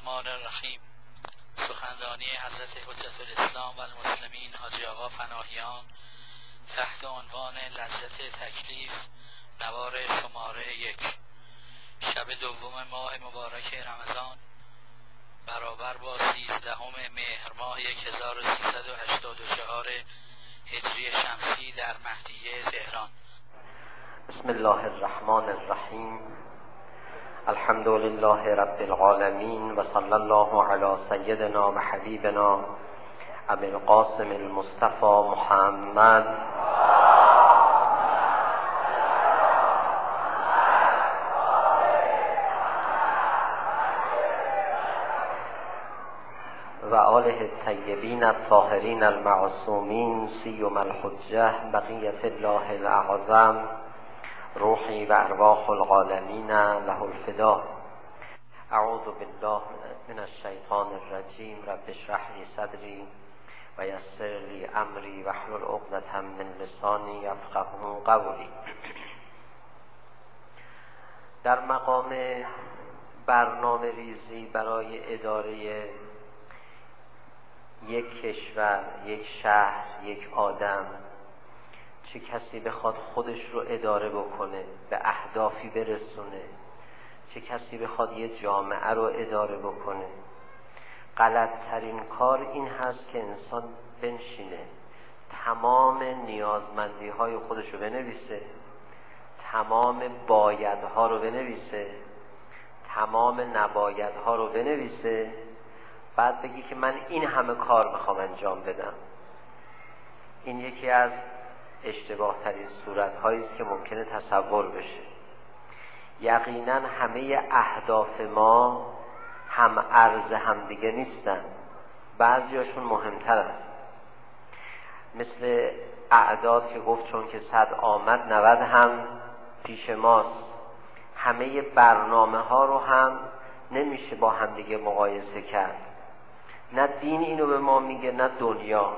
الرحمن الرحیم. سخنرانی حضرت حجت الاسلام و المسلمین حاجی آقا پناهیان تحت عنوان لذت تکلیف، نوار شماره 1. شب دوم ماه مبارک رمضان برابر با 13 مهر ماه 1384 هجری شمسی در مهدیه تهران. بسم الله الرحمن الرحیم. الحمد لله رب العالمین و صلی الله علی سیدنا و حبیبنا ابی القاسم المصطفى محمد و آله الطیبین الطاهرین المعصومین سیما الحجة بقیة الله الاعظم روحی و ارواح العالمین له الفدا. اعوذ بالله من الشیطان الرجیم. رب اشرح لی صدری و یسر لی امری واحلل عقدة من لسانی یفقهوا قولی. در مقام برنامه ریزی برای اداره یک کشور، یک شهر، یک آدم، چه کسی بخواد خودش رو اداره بکنه، به اهدافی برسونه، چه کسی بخواد یه جامعه رو اداره بکنه، غلط‌ترین کار این هست که انسان بنشینه تمام نیازمندی‌های خودش رو بنویسه، تمام بایدها رو بنویسه، تمام نبایدها رو بنویسه، بعد بگی که من این همه کار میخوام انجام بدم. این یکی از اشتباه ترین صورت هایی است که ممکنه تصور بشه. یقینا همه اهداف ما هم ارز هم دیگه نیستن، بعضیاشون مهمتر است. مثل اعداد که گفت چون که 100 آمد 90 هم پیش ماست. همه برنامه ها رو هم نمیشه با هم دیگه مقایسه کرد. نه دین اینو به ما میگه نه دنیا.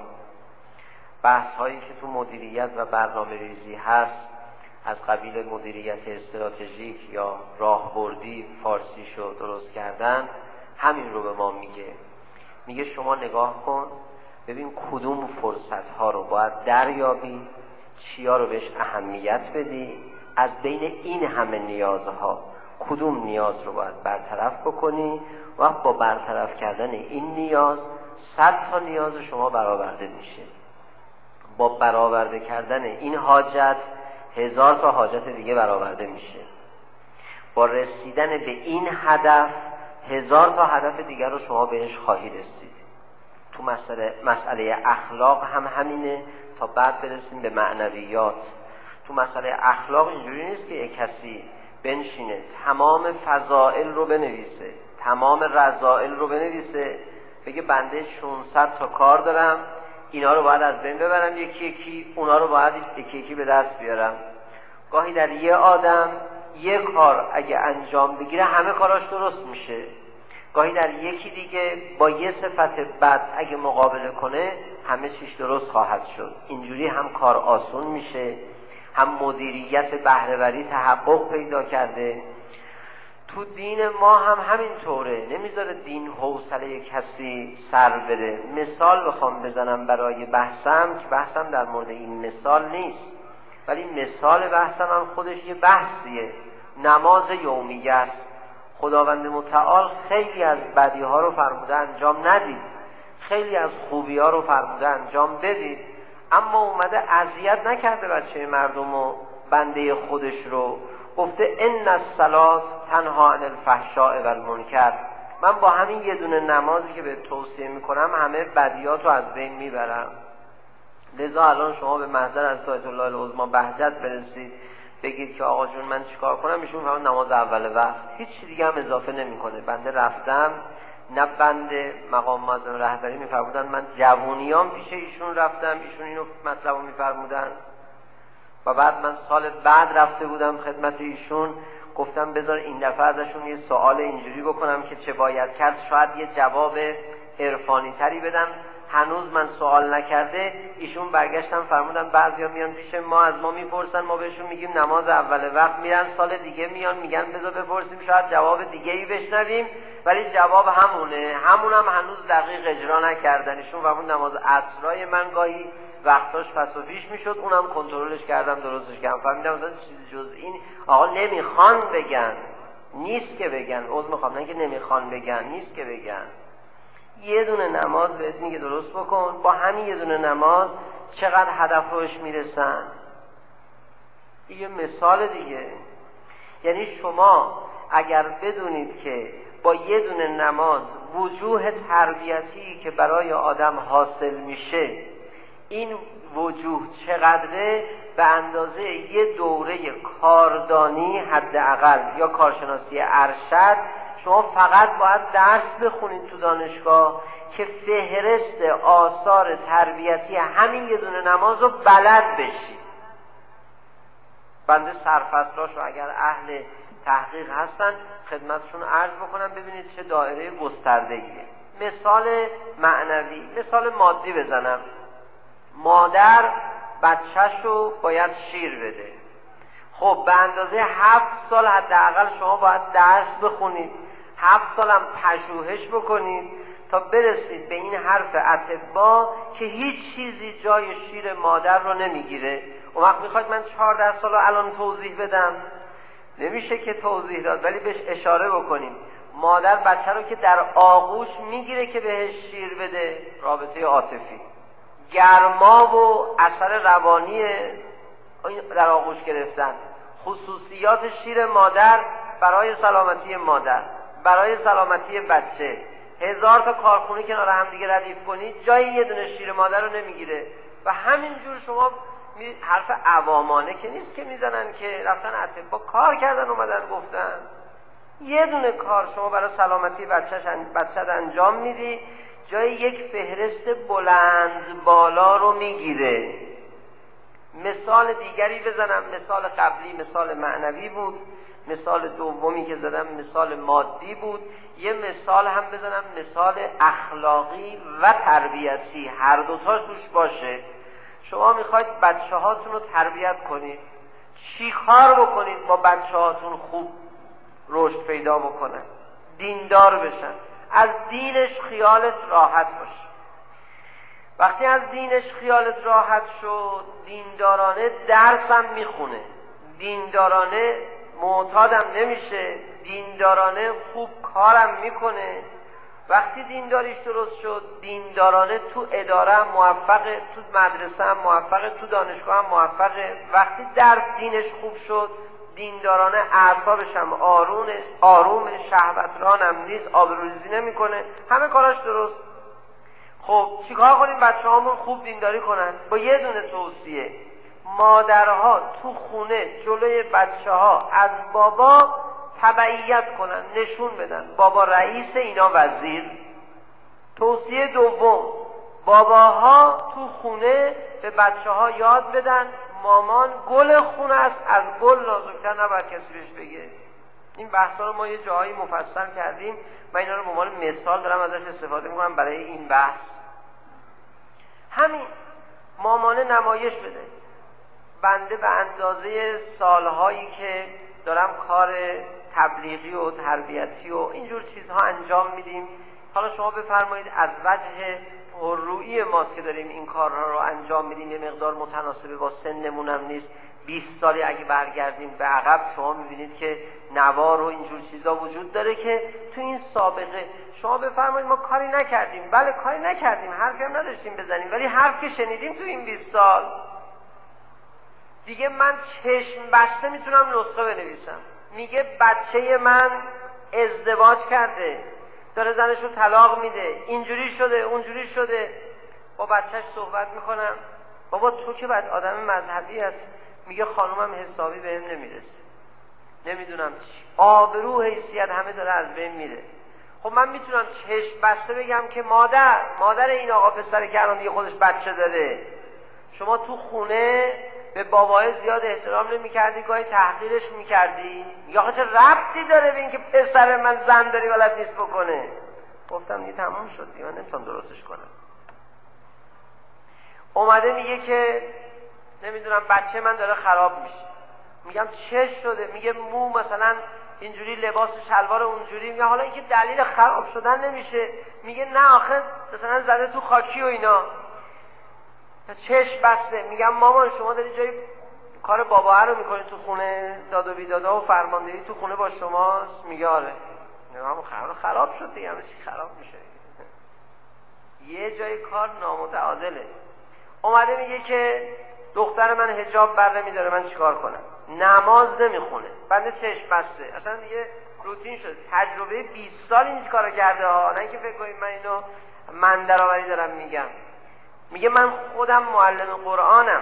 بحث هایی که تو مدیریت و برنامه ریزی هست از قبیل مدیریت استراتژیک یا راهبردی فارسیشو درست کردن همین رو به ما میگه شما نگاه کن ببین کدوم فرصت ها رو باید دریابی، چیا رو بهش اهمیت بدی، از بین این همه نیازها کدوم نیاز رو باید برطرف بکنی و با برطرف کردن این نیاز 100 تا نیاز شما برآورده میشه. با برآورده کردن این حاجت 1000 تا حاجت دیگه برآورده میشه. با رسیدن به این هدف 1000 تا هدف دیگر رو شما بهش خواهی رسید. تو مسئله اخلاق هم همینه تا بعد برسیم به معنویات. تو مسئله اخلاق اینجوری نیست که یک کسی بنشینه تمام فضائل رو بنویسه، تمام رذائل رو بنویسه، بگه بنده 600 تا کار دارم، اینا رو باید از بین ببرم یکی یکی، اونا رو باید یکی یکی به دست بیارم. گاهی در یه آدم یک کار اگه انجام بگیره همه کاراش درست میشه. گاهی در یکی دیگه با یه صفت بد اگه مقابله کنه همه چیش درست خواهد شد. اینجوری هم کار آسون میشه، هم مدیریت بهره‌وری تحقق پیدا کرده. تو دین ما هم همین طوره. نمیذاره دین حوصله کسی سر بره. مثال بخوام بزنم برای بحثم که بحثم در مورد این مثال نیست، ولی مثال بحثم هم خودش یه بحثیه. نماز یومیه است. خداوند متعال خیلی از بدی ها رو فرموده انجام ندید، خیلی از خوبی ها رو فرموده انجام بدید، اما اومده اذیت نکرده بچه مردم و بنده خودش رو. گفته ان الصلاة تنها عن الفحشاء و المنکر. من با همین یه دونه نمازی که به توصیه میکنم همه بدیات رو از بین میبرم. لذا الان شما به محضر از آیت الله العظمی بهجت برسید بگید که آقا جون من چیکار کنم، ایشون فرمود نماز اول وقت، هیچ دیگه هم اضافه نمیکنه. بنده رفتم، نه بنده مقام معظم رهبری میفرمودن، من جوونیام پیش ایشون رفتم، ایشون اینو مطلبو میفرمودن و بعد من سال بعد رفته بودم خدمت ایشون، گفتم بذار این دفعه ازشون یه سوال اینجوری بکنم که چه باید کرد، شاید یه جواب عرفانی تری بدن. هنوز من سوال نکرده ایشون برگشتن فرمودن بعضیا میان پیش ما از ما میپرسن، ما بهشون میگیم نماز اول وقت، میرن سال دیگه میان میگن بذار بپرسیم شاید جواب دیگه ای بشنویم، ولی جواب همونه، همونم هنوز دقیق اجرا نکردن. ایشون فرمود نماز عصرای من گاهی وقتاش پس و پیش میشد، اونم کنترلش کردم درستش کردم. فهمیدم مثلا چیزی جز این آقا نمیخوان بگن، نیست که بگن، عذر میخوام، نه که نمیخوان بگن، نیست که بگن. یه دونه نماز بهت میگه درست بکن، با همین یه دونه نماز چقدر هدف روش میرسن. یه مثال دیگه، یعنی شما اگر بدونید که با یه دونه نماز وجوه تربیتی که برای آدم حاصل میشه، این وجوه چقدره، به اندازه یه دوره کاردانی حداقل یا کارشناسی ارشد شما فقط باید درس بخونید تو دانشگاه که فهرست آثار تربیتی همین یه دونه نماز رو بلد بشید. بنده سرفصلاشو اگر اهل تحقیق هستن خدمتشون عرض بکنم، ببینید چه دایره گسترده‌ایه. مثال معنوی، مثال مادی بزنم. مادر بچه‌شو باید شیر بده. خب به اندازه 7 سال حداقل شما باید درس بخونید، 7 سالم پژوهش بکنید تا برسید به این حرف اطبا که هیچ چیزی جای شیر مادر رو نمیگیره. اون وقت میخواید من 14 سال رو الان توضیح بدم؟ نمیشه که توضیح داد، ولی بهش اشاره بکنیم. مادر بچه رو که در آغوش میگیره که بهش شیر بده، رابطه عاطفی، گرما و اثر روانی در آغوش گرفتن، خصوصیات شیر مادر برای سلامتی مادر، برای سلامتی بچه، 1000 تا کارخونه کنار هم دیگه ردیف کنید جای یه دونه شیر مادر رو نمیگیره. و همینجور شما حرف عوامانه که نیست که میزنن که رفتن اطبا کار کردن اومدن گفتن، یه دونه کار شما برای سلامتی بچه انجام میدی جای یک فهرست بلند بالا رو میگیره. مثال دیگری بزنم، مثال قبلی مثال معنوی بود، مثال دومی که زدم مثال مادی بود. یه مثال هم بزنم، مثال اخلاقی و تربیتی، هر دوتاش توش باشه. شما میخواید بچه هاتون رو تربیت کنید، چی کار بکنید با بچه هاتون خوب رشد پیدا بکنن، دیندار بشن، از دینش خیالت راحت باشه. وقتی از دینش خیالت راحت شد، دیندارانه درسم میخونه، دیندارانه معتادم نمیشه، دیندارانه خوب کارم میکنه. وقتی دینداریش درست شد، دیندارانه تو اداره هم موفقه، تو مدرسه هم موفقه، تو دانشگاه هم موفقه. وقتی در دینش خوب شد، دیندارانه اعصابش هم آرومه، شهوتران هم نیست، آبروریزی نمیکنه، همه کاراش درست. خب چیکار کنیم بچه هامون خوب دینداری کنن؟ با یه دونه توصیه: مادرها تو خونه جلوی بچه ها از بابا تبعیت کنن، نشون بدن بابا رئیس، اینا وزیر. توصیه دوم: باباها تو خونه به بچه ها یاد بدن مامان گل خونه است، از گل نازکتر نباید کسی بهش بگه. این بحثا رو ما یه جایی مفصل کردیم، من اینا رو به عنوان مثال دارم ازش استفاده میکنم برای این بحث. همین مامانه نمایش بده. بنده به اندازه سالهایی که دارم کار تبلیغی و تربیتی و اینجور چیزها انجام میدیم، حالا شما بفرمایید از وجه پررویی ماست که داریم این کارها رو انجام میدیم، یه مقدار متناسبه با سنمون هم نیست. 20 سالی اگه برگردیم به عقب شما میبینید که نوار و اینجور چیزا وجود داره که تو این سابقه شما بفرمایید ما کاری نکردیم. بله کاری نکردیم، حرفی هم نداشتیم بزنیم، ولی حرف که شنیدیم تو این 20 سال دیگه من چشم بسته میتونم نسخه بنویسم. میگه بچه من ازدواج کرده، داره زنشو طلاق میده، اینجوری شده اونجوری شده. با بچهش صحبت میکنم، بابا تو که بعد آدم مذهبی هست. میگه خانومم حسابی بهم نمیرسه، نمیدونم چی، آبرو حیثیت همه داره از بین میره. خب من میتونم چشم بسته بگم که مادر این آقا پسر که الان دیگه خودش بچه داره، شما تو خونه به بابای زیاد احترام نمی‌کردی، گاهی تحقیرش می‌کردی، یا آخه چه ربطی داره به این که پسر من زن داری ولد نیست بکنه؟ گفتم دیگه تمام شد دیگه، من نمیتونم درستش کنم. اومده میگه که نمیدونم بچه من داره خراب میشه. میگم چه شده؟ میگه مو مثلا اینجوری لباس و شلوار اونجوری، میگه حالا اینکه دلیل خراب شدن نمیشه. میگه نه آخه مثلا زده تو خاکی و اینا، چشم بسته. میگم مامان شما داری جای کار بابا رو میکنی تو خونه، داد و بیدادا و فرماندهی تو خونه با شماست؟ میگه آره. همون خراب شد دیگه، همه چی خراب میشه. یه جای کار نامتعادله. اومده میگه که دختر من حجاب بر نمیداره، من چیکار کنم؟ نماز نمیخونه، بنده چشم بسته. اصلا دیگه روتین شد، تجربه 20 سال این کارو کرده ها، نه اینکه فکر کنید من اینو من درآوری دارم میگم. میگه من خودم معلم قرآنم،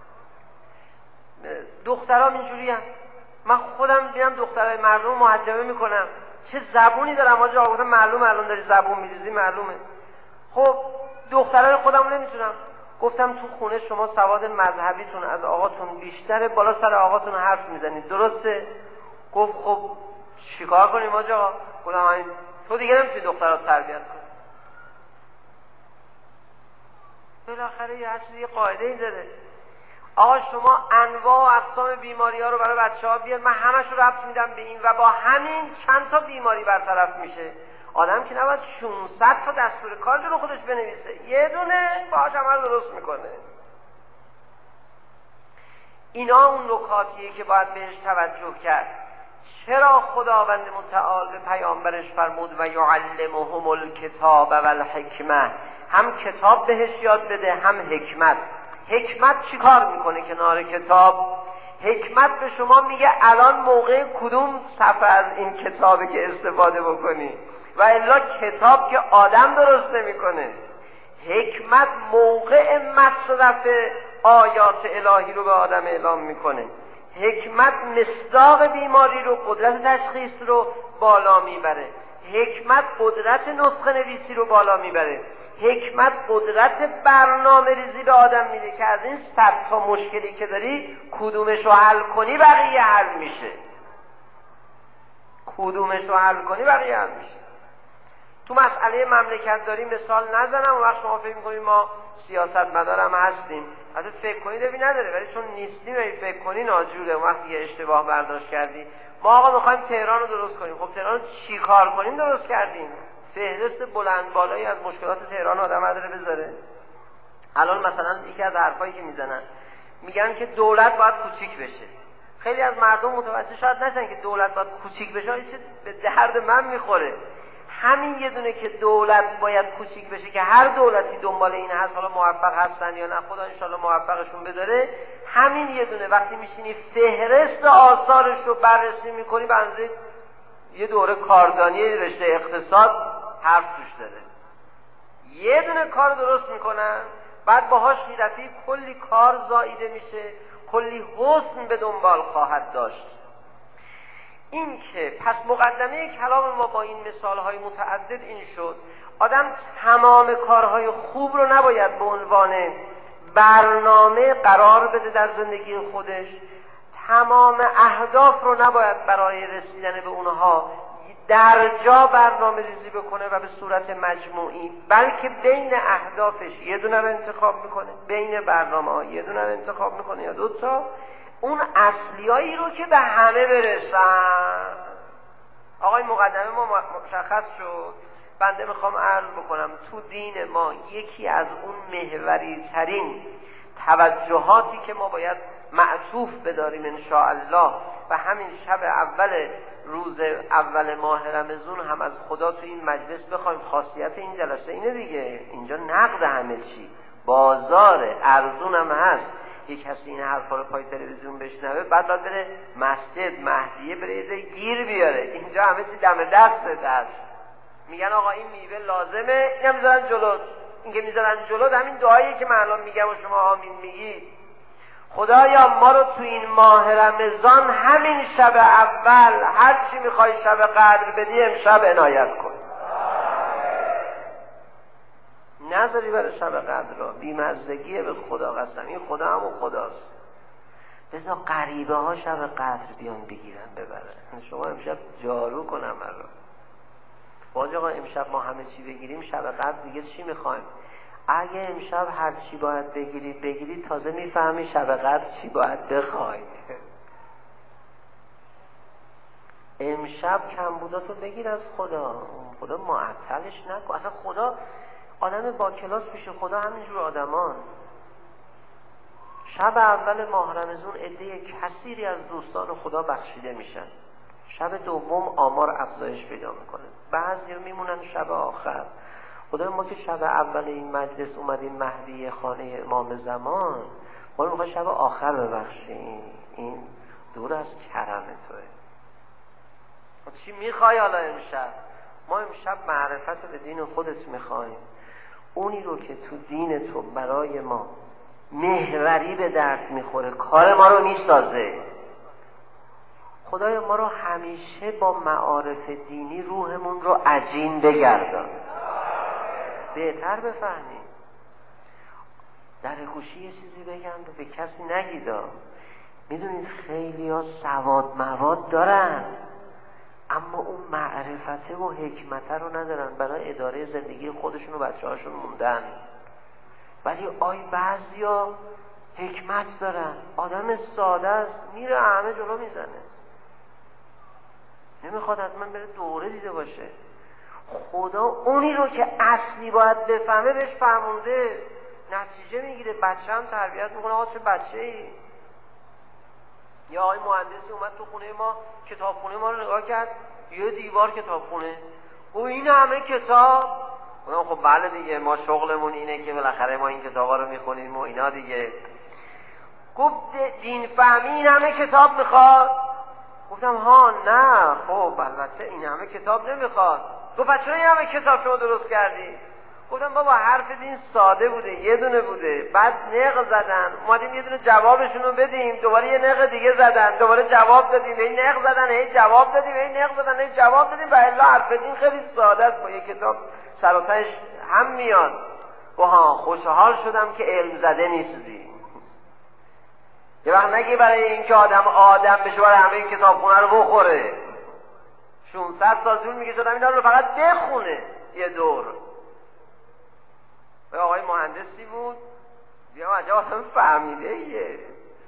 دخترام اینجوریم، من خودم میبینم دخترای مردم محجبه میکنم، چه زبونی دارم آجا. گفتم معلومه الان داری زبون میریزی، معلومه. خب دخترای خودم نمیتونم. گفتم تو خونه شما سواد مذهبیتون از آقاتون بیشتره، بالا سر آقاتون حرف میزنید، درسته؟ گفت خب چیکار کنیم آجا؟ گفتم تو دیگه نمیتونی دخترات تربیت کنی. بالاخره یه چیزی قاعده ای داره. آقا شما انواع و اقسام بیماری ها رو برای بچه ها بیار، من همش رو ربط میدم به این و با همین چند تا بیماری برطرف میشه. آدم که نباید 600 تا دستور کار جلو خودش بنویسه، یه دونه باهاش عمل درست میکنه. اینا اون نکاتیه که باید بهش توجه کرد. چرا خداوند متعال به پیامبرش فرمود و یعلمهم الکتاب و الحکمه؟ هم کتاب بهش یاد بده، هم حکمت. حکمت چی کار میکنه کنار کتاب؟ حکمت به شما میگه الان موقع کدوم صفحه از این کتابه که استفاده بکنی، و الا کتاب که آدم درست نمیکنه. حکمت موقع مصرف آیات الهی رو به آدم اعلام میکنه. حکمت مصداق بیماری رو، قدرت تشخیص رو بالا میبره. حکمت قدرت نسخه نویسی رو بالا میبره. حکمت قدرت برنامه ریزی به آدم میده که از این 100 تا مشکلی که داری کدومش رو حل کنی بقیه حل میشه. کدومش رو حل کنی بقیه حل میشه. تو مسئله مملکت داری مثال نزنم، و وقت شما فکر میکنید ما سیاستمدارم هستیم، حتی فکر کنید ببین نداره، ولی چون نیستیم و فکر کنی ناجوره. وقتی یه اشتباه برداشت کردی، ما آقا میخوایم تهران رو درست کنیم، خب تهران رو چی کار کنیم درست کردیم؟ فهرست بلند بالایی از مشکلات تهران آدم نداره بذاره. الان مثلا یکی از حرفایی که میزنن میگن که دولت باید کوچیک بشه. خیلی از مردم متوجه شاید نشن که دولت باید کوچیک بشه، این چه به درد من میخوره. همین یه دونه که دولت باید کوچیک بشه که هر دولتی دنبال این هست، حالا موفق هستن یا نه خدا انشالله موفقشون بداره، همین یه دونه وقتی میشینی فهرست آثارش رو بررسی میکنی، به اندازه یه دوره کاردانی رشته اقتصاد حرف توش داره. یه دونه کار درست میکنن، بعد باهاش یه کلی کار زاییده میشه، کلی حسن به دنبال خواهد داشت. این که پس مقدمه کلام ما با این مثالهای متعدد این شد، آدم تمام کارهای خوب رو نباید به عنوان برنامه قرار بده در زندگی خودش، تمام اهداف رو نباید برای رسیدن به اونها در جا برنامه ریزی بکنه و به صورت مجموعی، بلکه بین اهدافش یه دونه رو انتخاب میکنه، بین برنامه ها یه دونه رو انتخاب میکنه یا دوتا، اون اصلیایی رو که به همه برسن. آقای مقدمه ما مشخص شد. بنده میخوام عرض بکنم تو دین ما یکی از اون محوری ترین توجهاتی که ما باید معطوف بداریم انشاءالله و همین شب اول روز اول ماه رمضان هم از خدا تو این مجلس بخوایم. خاصیت این جلسه اینه دیگه، اینجا نقد همه چی، بازار ارزون هم هست. یک کسی این حرفا رو پای تلویزیون بشنوه بعد بره مسجد مهدیه بره گیر بیاره. اینجا همه چی دم دست میگن آقا این میوه لازمه، اینم میذارن جلوت. این که میذارن جلوت همین دعایی که من الان میگم و شما آمین میگید، خدایا ما رو تو این ماه رمضان همین شب اول هر چی میخوای شب قدر بدی امشب عنایت کن. نذاری برای شب قدر را بیمزدگیه به خدا قسم. این خدا همون خداست. لذا غریبه ها شب قدر بیان بگیرن ببرن. شما امشب جارو کنم من را باز آقا امشب ما همه چی بگیریم شب قدر دیگه چی میخوایم؟ اگه امشب هر چی باید بگیری تازه میفهمی شب قدر چی باید بخوای. امشب کمبوداتو بگیر از خدا معطلش نکن. اصلا خدا آدم با کلاس پیش خدا همینجور آدمان. شب اول ماه رمضان عده کثیری از دوستان خدا بخشیده میشن، شب دوم آمار افزایش پیدا میکنه، بعضیا میمونن شب آخر. خدا ما که شب اول این مجلس اومدیم مهدی خانه امام زمان، ما رو میخواد شب آخر ببخشیم. این دور از کرم توه. چی میخوای حالا امشب؟ ما امشب معرفت به دین خودت میخوایم، اونی رو که تو دین تو برای ما محوری به درد میخوره، کار ما رو میسازه. خدایا ما رو همیشه با معارف دینی روحمون رو عجین بگردان، بهتر بفهمیم. در گوشی یه چیزی بگم به کسی نگیدا. میدونید خیلی ها سواد مواد دارن اما اون معرفته و حکمته رو ندارن، برای اداره زندگی خودشون و بچه هاشون موندن. ولی بعضی ها حکمت دارن، آدم ساده است، میره همه جلو میزنه، نمیخواد حتما بره دوره دیده باشه. خدا اونی رو که اصلی باید بفهمه بهش فهمونده، نتیجه میگیره. بچه هم تربیت میکنه. آقا چه بچه ای؟ یا آقای مهندسی اومد تو خونه ما، کتابخونه ما رو نگاه کرد، یه دیوار کتابخونه، و این همه کتاب. خب بله دیگه، ما شغلمون اینه که بالاخره ما این کتابا رو میخونیم و اینا دیگه. گفت دین فهمی این همه کتاب میخواد؟ گفتم ها نه، خب البته این همه کتاب نمیخواد. گفت پس چرا این همه کتاب شما درست کردی؟ گفتم بابا حرف دین ساده بوده، یه دونه بوده، بعد نق زدن، اومدیم یه دونه جوابشون رو بدیم، دوباره یه نق دیگه زدن، دوباره جواب دادیم، هی نق زدن، هی جواب دادیم، هی نق زدن، هی جواب دادیم. و الا حرف دین خیلی ساده است، با یه کتاب سر و تهش هم میاد. ها خوشحال شدم که علم زده نیستی. یه وقت نگی برای اینکه آدم بشه برای همه این کتابخونه رو بخوره. 600 سال طول میکشه آدم اینا رو فقط بخونه یه دور. و آقای مهندسی بود، بیا عجب آدم فهمیده ایه،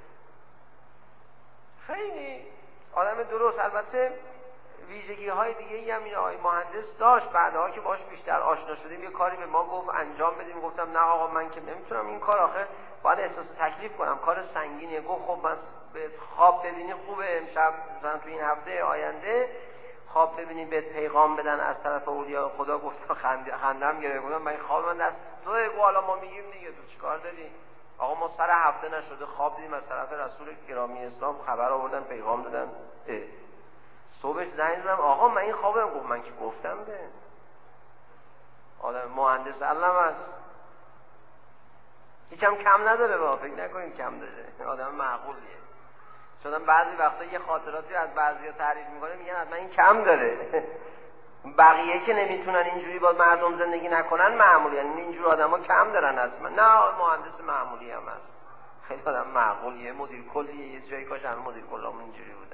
خیلی آدم درست. البته ویژگی های دیگه ای هم این آقای مهندس داشت. بعدها که باش بیشتر آشنا شدیم یه کاری به ما گفت انجام بدیم، گفتم نه آقا من که نمیتونم این کار، آخه باید احساس تکلیف کنم، کار سنگینیه. گفت خب من به خواب ببینی خوبه، امشب مثلا تو این هفته آینده خواب ببینی بهت پیغام بدن از طرف اولیاء خدا. گفتم خندم گرفت، گفتم من خواب من دست توئه. گفت حالا ما میگیم دیگه، تو چیکار داری؟ آقا ما سر هفته نشده خواب دیدیم از طرف رسول گرامی اسلام خبر آوردن، پیغام دادن. صبحش زنگ زدم آقا من این خوابم. گفت من که گفتم به آدم مهندس علم است، هیچم کم نداره، با فکر نکنید کم داره، آدم معقولیه. شدم بعضی وقتا یه خاطراتی از بعضیا تعریف میکنه، میگن حتما این کم داره. بقیه که نمیتونن اینجوری با مردم زندگی نکنن معمولی، یعنی اینجور آدما کم دارن حتما. نه مهندس معمولی هم هست، خیلی آدم معقولیه، مدیر کلیه. یه جایی کاش همه مدیر کلامون اینجوری بودن.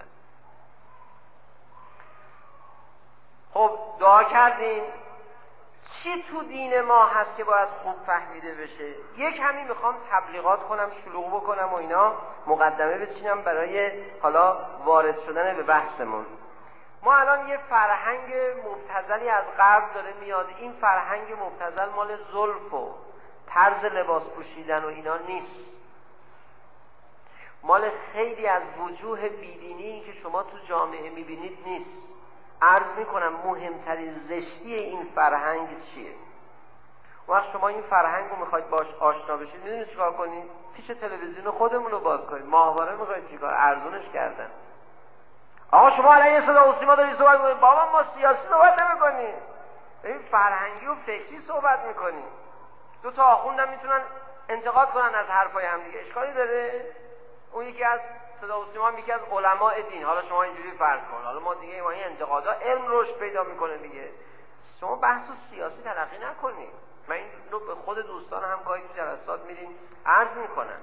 خب دعا کردیم. چی تو دین ما هست که باید خوب فهمیده بشه؟ یک همین میخوام تبلیغات کنم، شلوغ بکنم و اینا، مقدمه بچینم برای حالا وارد شدن به بحثمون. ما الان یه فرهنگ مبتذلی از غرب داره میاد. این فرهنگ مبتذل مال زلف و طرز لباس پوشیدن و اینا نیست، مال خیلی از وجوه بیدینی که شما تو جامعه میبینید نیست. عرض میکنم مهمترین زشتی این فرهنگ چیه؟ وقت شما این فرهنگ رو میخواید باش آشنا بشید، میدونید چیکار کنید؟ پیش تلویزیون خودمون رو باز کنید. ماهواره میخواید چیکار؟ ارزونش کردن. آقا شما علیه صدا و سیما دارید صحبت میکنید، بابا ما سیاسی صحبت نمیکنیم، این فرهنگی و فکری صحبت میکنیم. دو تا آخوندم میتونن انتقاد کنن از حرفای هم دیگه، اشکالی داره؟ اون یکی از صدا و سیما هم یکی از علماء دین. حالا شما اینجوری فرض کن، حالا ما دیگه این انتقادا علم رشد پیدا میکنه دیگه. شما بحث و سیاسی تلقی نکنید. من این رو به خود دوستان هم گاهی تو جلسات میریم عرض میکنن.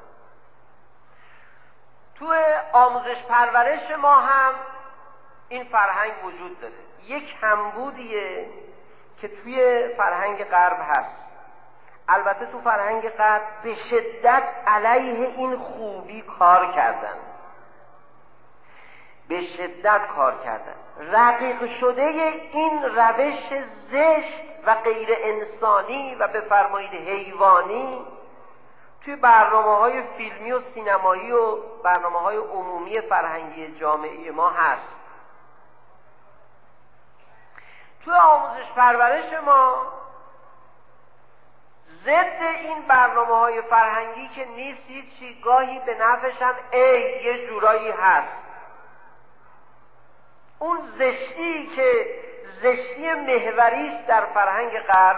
تو آموزش پرورش ما هم این فرهنگ وجود داره. یک کمبودیه که توی فرهنگ غرب هست. البته تو فرهنگ غرب به شدت علیه این خوبی کار کردن، به شدت کار کردن. رقیق شده این روش زشت و غیر انسانی و بفرمایید حیوانی توی برنامه‌های فیلمی و سینمایی و برنامه‌های عمومی فرهنگی جامعه ما هست. توی آموزش پرورش ما ضد این برنامه‌های فرهنگی که نیست هیچی، گاهی به نفعش هم یه جورایی هست. اون زشتی که زشتی محوری است در فرهنگ غرب،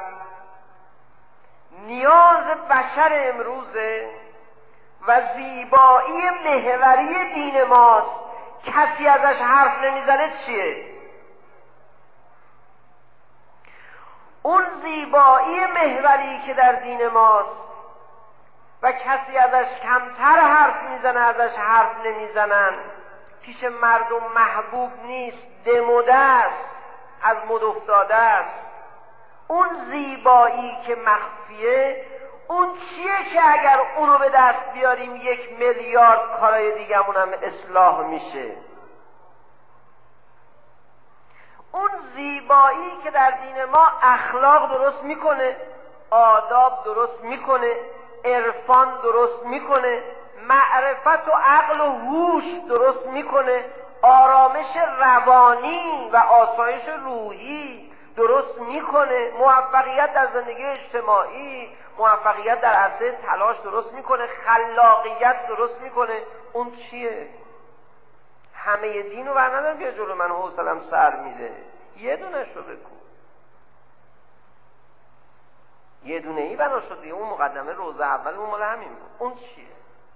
نیاز بشر امروزه و زیبایی محوری دین ماست. کسی ازش حرف نمیزنه چیه؟ اون زیبایی محوری که در دین ماست و کسی ازش کمتر حرف میزنه، ازش حرف نمیزنن، پیش مردم محبوب نیست، دموده است، از مد افتاده است. اون زیبایی که مخفیه، اون چیه که اگر اونو به دست بیاریم 1 میلیارد کارای دیگمون هم اصلاح میشه؟ اون زیبایی که در دین ما اخلاق درست میکنه، آداب درست میکنه، عرفان درست میکنه، معرفت و عقل و هوش درست میکنه، آرامش روانی و آسایش روحی درست میکنه، موفقیت در زندگی اجتماعی، موفقیت در عرصه تلاش درست میکنه، خلاقیت درست میکنه. اون چیه؟ همه دین رو برندارم بیا جلو من، حوصلم سر میره. یه دونه شو بکن، یه دونه ای بنا شده. اون مقدمه روز اول اون مال همین بود. اون چیه؟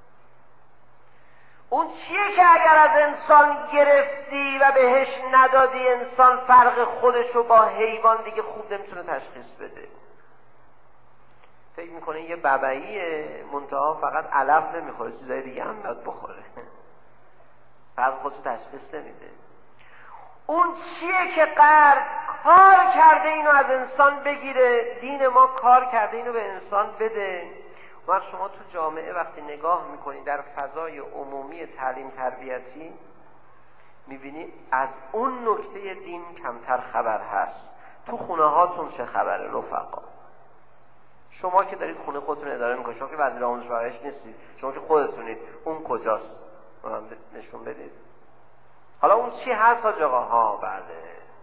اون چیه که اگر از انسان گرفتی و بهش ندادی، انسان فرق خودشو با حیوان دیگه خوب نمیتونه تشخیص بده. فکر میکنه یه ببعیه، منتها فقط علف نمیخوره، چیزای دیگه هم میاد بخوره، فرق خودشو تشخیص نمیده. اون چیه که غرب کار کرده اینو از انسان بگیره، دین ما کار کرده اینو به انسان بده. وقت شما تو جامعه وقتی نگاه میکنید در فضای عمومی تعلیم تربیتی، میبینید از اون نکته دین کمتر خبر هست. تو خونه هاتون چه خبره رفقا؟ شما که دارید خونه خودتون اداره میکنید، شما که وزیر آموزش و پرورش نیستید، شما که خودتونید، اون کجاست؟ من نشون بدید. حالا اون چی هست حاج آقا؟ ها بله،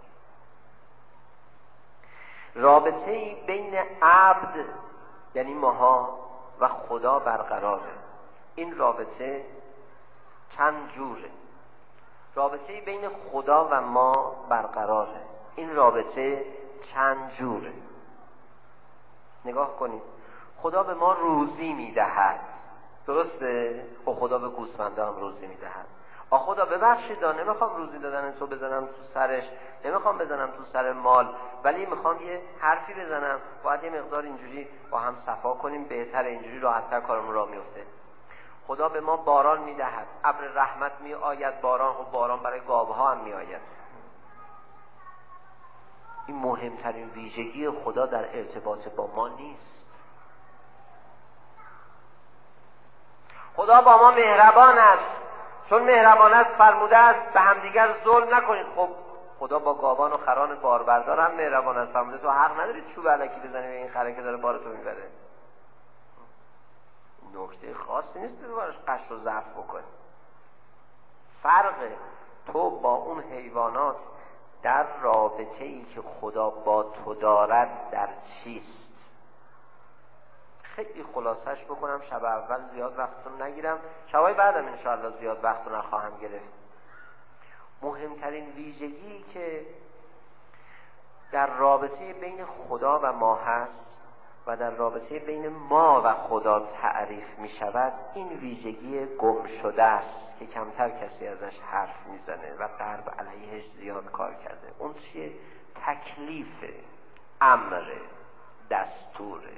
رابطه‌ای بین عبد یعنی ماها و خدا برقراره. این رابطه چند جوره. رابطه‌ای بین خدا و ما برقراره. این رابطه چند جوره. نگاه کنید، خدا به ما روزی میدهد، درسته؟ و خدا به گوسفندا هم روزی میدهد. خدا ببخشید نمیخوام روزی دادن تو بزنم تو سرش، نمیخوام بزنم تو سر مال، ولی میخوام یه حرفی بزنم، باید یه مقدار اینجوری با هم صفا کنیم، بهتره اینجوری راحت‌تر کارمون راه میفته. خدا به ما باران میدهد، ابر رحمت میآید، باران برای گاوها هم میآید. این مهمترین ویژگی خدا در ارتباط با ما نیست. خدا با ما مهربان است، چون مهربان است فرموده است به همدیگر ظلم نکنید. خب خدا با گاوان و خران باربردار هم مهربان است، فرموده تو حق نداری چوب الکی بزنی به این خره که داره بارتو میبره. نکته خاصی نیست که بارش قش و ضعف بکنی. فرق تو با اون حیوانات در رابطه‌ای که خدا با تو دارد در چیست؟ خیلی خلاصش بکنم، شب اول زیاد وقتتون نگیرم، شبای بعدم انشاءالله زیاد وقتتون نخواهم گرفت. مهمترین ویژگی که در رابطه بین خدا و ما هست و در رابطه بین ما و خدا تعریف می شود، این ویژگی گم شده است که کمتر کسی ازش حرف میزنه و غرب علیهش زیاد کار کرده. اون چیه؟ تکلیف، امر، دستوره.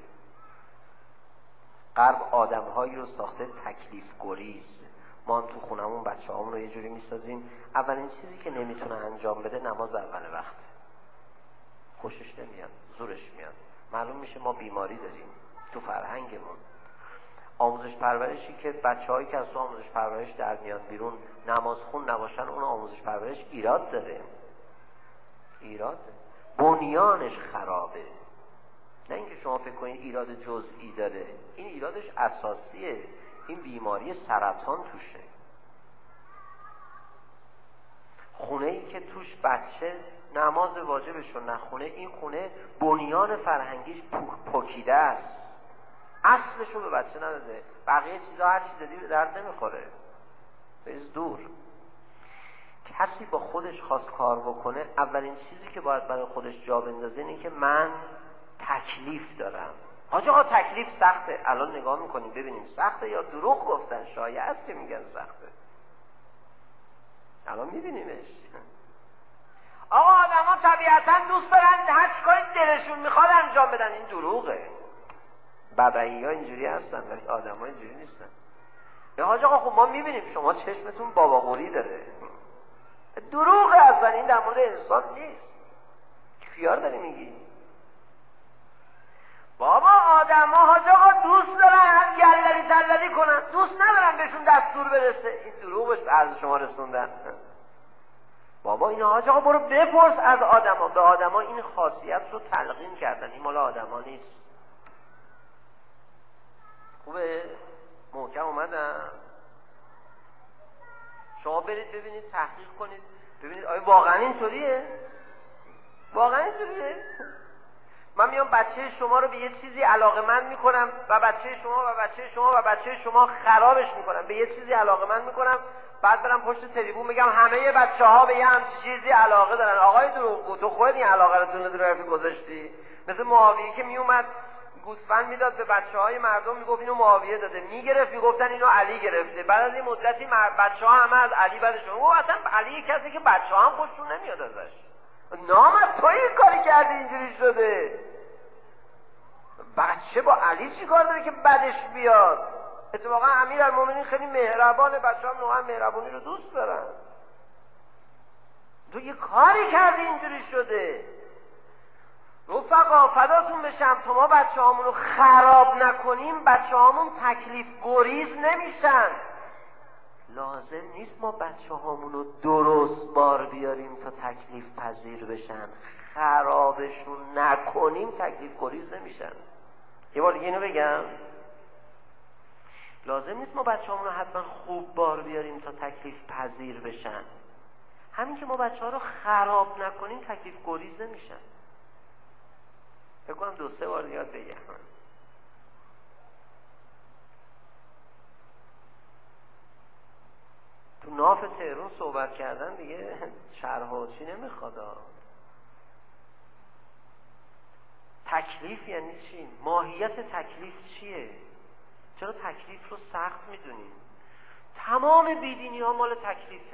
غرب آدم‌هایی رو ساخته تکلیف گریز. ما هم تو خونمون بچه‌هامون رو یه جوری می‌سازیم، اولین چیزی که نمیتونه انجام بده نماز اول وقت. خوشش نمیاد، زورش میاد. معلوم میشه ما بیماری داریم تو فرهنگمون. آموزش پرورشی که بچه‌هایی که از تو آموزش پرورش در میاد بیرون نماز خون نباشن، اون آموزش پرورش ایراد داره. بنیانش خرابه. نه اینکه شما فکر کنید ایراد جزئی داره، این ایرادش اساسیه. این بیماری سرطان توشه. خونه ای که توش بچه نماز واجبش رو نخونه، این خونه بنیان فرهنگیش پوکیده است، اصلش رو به بچه نداده. بقیه چیزا هر چی دادی به درد نمیخوره، بریز دور. کسی با خودش خواست کار بکنه، اولین چیزی که باید برای خودش جا بندازه اینه که من تکلیف دارم. حاج آقا تکلیف سخته. الان نگاه میکنیم ببینیم سخته یا دروغ گفتن. شایعه است که میگن سخته. الان میبینیمش. آقا آدم ها طبیعتا دوست دارن هر چی کاری دلشون میخواد انجام بدن. این دروغه. ببعی ها اینجوری هستن ولی آدم ها اینجوری نیستن. یا حاج آقا خب ما میبینیم شما چشمتون باباقوری داره. دروغه اصلا. این در مورد انسان نیست. خیار داری میگی؟ بابا آدم ها حاج آقا دوست دارن یللی تللی کنن، دوست ندارن بهشون دستور برسه. این دروغش به عرض شما رسوندن. بابا اینا حاج آقا برو بپرس از آدم ها. به آدم ها این خاصیت رو تلقین کردن. این مال آدم ها نیست. خوبه؟ محکم اومدن. شما برید ببینید، تحقیق کنید ببینید آیا واقعا اینطوریه؟ واقعا اینطوریه؟ من میام بچه شما رو به یه چیزی علاقه‌مند میکنم و بچه شما و بچه شما و بچه شما خرابش میکنم. به یه چیزی علاقه‌مند میکنم، بعد برم پشت تریبون میگم همه بچه‌ها به یه همچین چیزی علاقه دارن. آقای دروغگو، تو خودت این علاقه رو دونه دونه گذاشتی. مثل معاویه که میومد گوسفند میداد به بچه‌های مردم، میگفت اینو معاویه داده، میگرفت میگفتن اینو علی گرفته. بعد از این مدتی بچه‌ها همه از علی بدشون. او اصلا علی کسی که بچه‌ها هم خوششون نمیاد ازش. نامت تو این کاری کردی اینجوری شده. بچه با علی چی کار داره که بدش بیاد؟ اتفاقا امیرالمومنین خیلی مهربانه، بچه‌ها نوعا مهربونی رو دوست دارن. تو یه کاری کردی اینجوری شده. رفقا فداتون بشم، تا ما بچه‌هامون رو خراب نکنیم بچه‌هامون تکلیف گریز نمیشن. لازم نیست ما بچه‌هامون رو درست بار بیاریم تا تکلیف پذیر بشن. خرابشون نکنیم تکلیف گریز نمیشن. یه بار دیگه اینو بگم، لازم نیست ما بچه‌هامون رو حتما خوب بار بیاریم تا تکلیف پذیر بشن. همین که ما بچه‌ها رو خراب نکنیم تکلیف گریز نمیشن. فکر کنم 2-3 بار یاد بگم. تو ناف تهران صحبت کردن دیگه شرح و چی نمیخواد. تکلیف یعنی چی؟ ماهیت تکلیف چیه؟ چرا تکلیف رو سخت میدونیم؟ تمام بیدینی ها مال تکلیفه.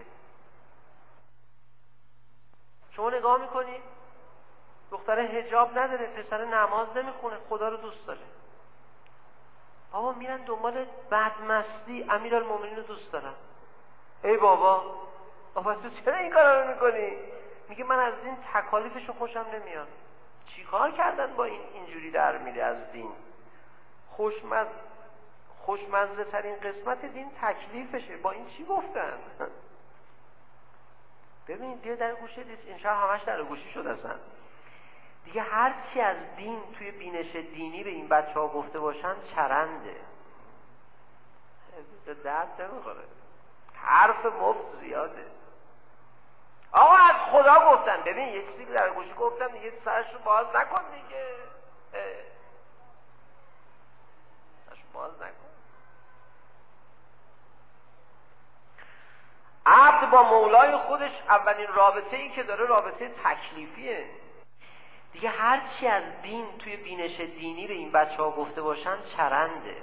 شما نگاه میکنی دختر حجاب نداره، پسر نماز نمیخونه، خدا رو دوست داره. بابا میرن دنبال بدمستی، امیرالمومنین رو دوست دارن. ای بابا تو چرا این کارا رو میکنی؟ میگه من از دین تکالیفشو خوشم نمیاد. چی کار کردن با اینجوری در میره از دین؟ خوشمزه ترین قسمت دین تکلیفشه. با این چی گفتن؟ ببینید بیا در گوشه دیست، این شهر همش در گوشی شده اصلا. دیگه هر چی از دین توی بینش دینی به این بچه ها گفته باشن چرنده، درد نمیخوره، حرف مفت زیاده. آقا از خدا گفتن. ببین یه چیزی در گوشی گفتن دیگه سرشو باز نکن دیگه. سرشو باز نکن. عبد با مولای خودش اولین رابطه ای که داره رابطه تکلیفیه. دیگه هر چی از دین توی بینش دینی به این بچه ها گفته باشن چرنده،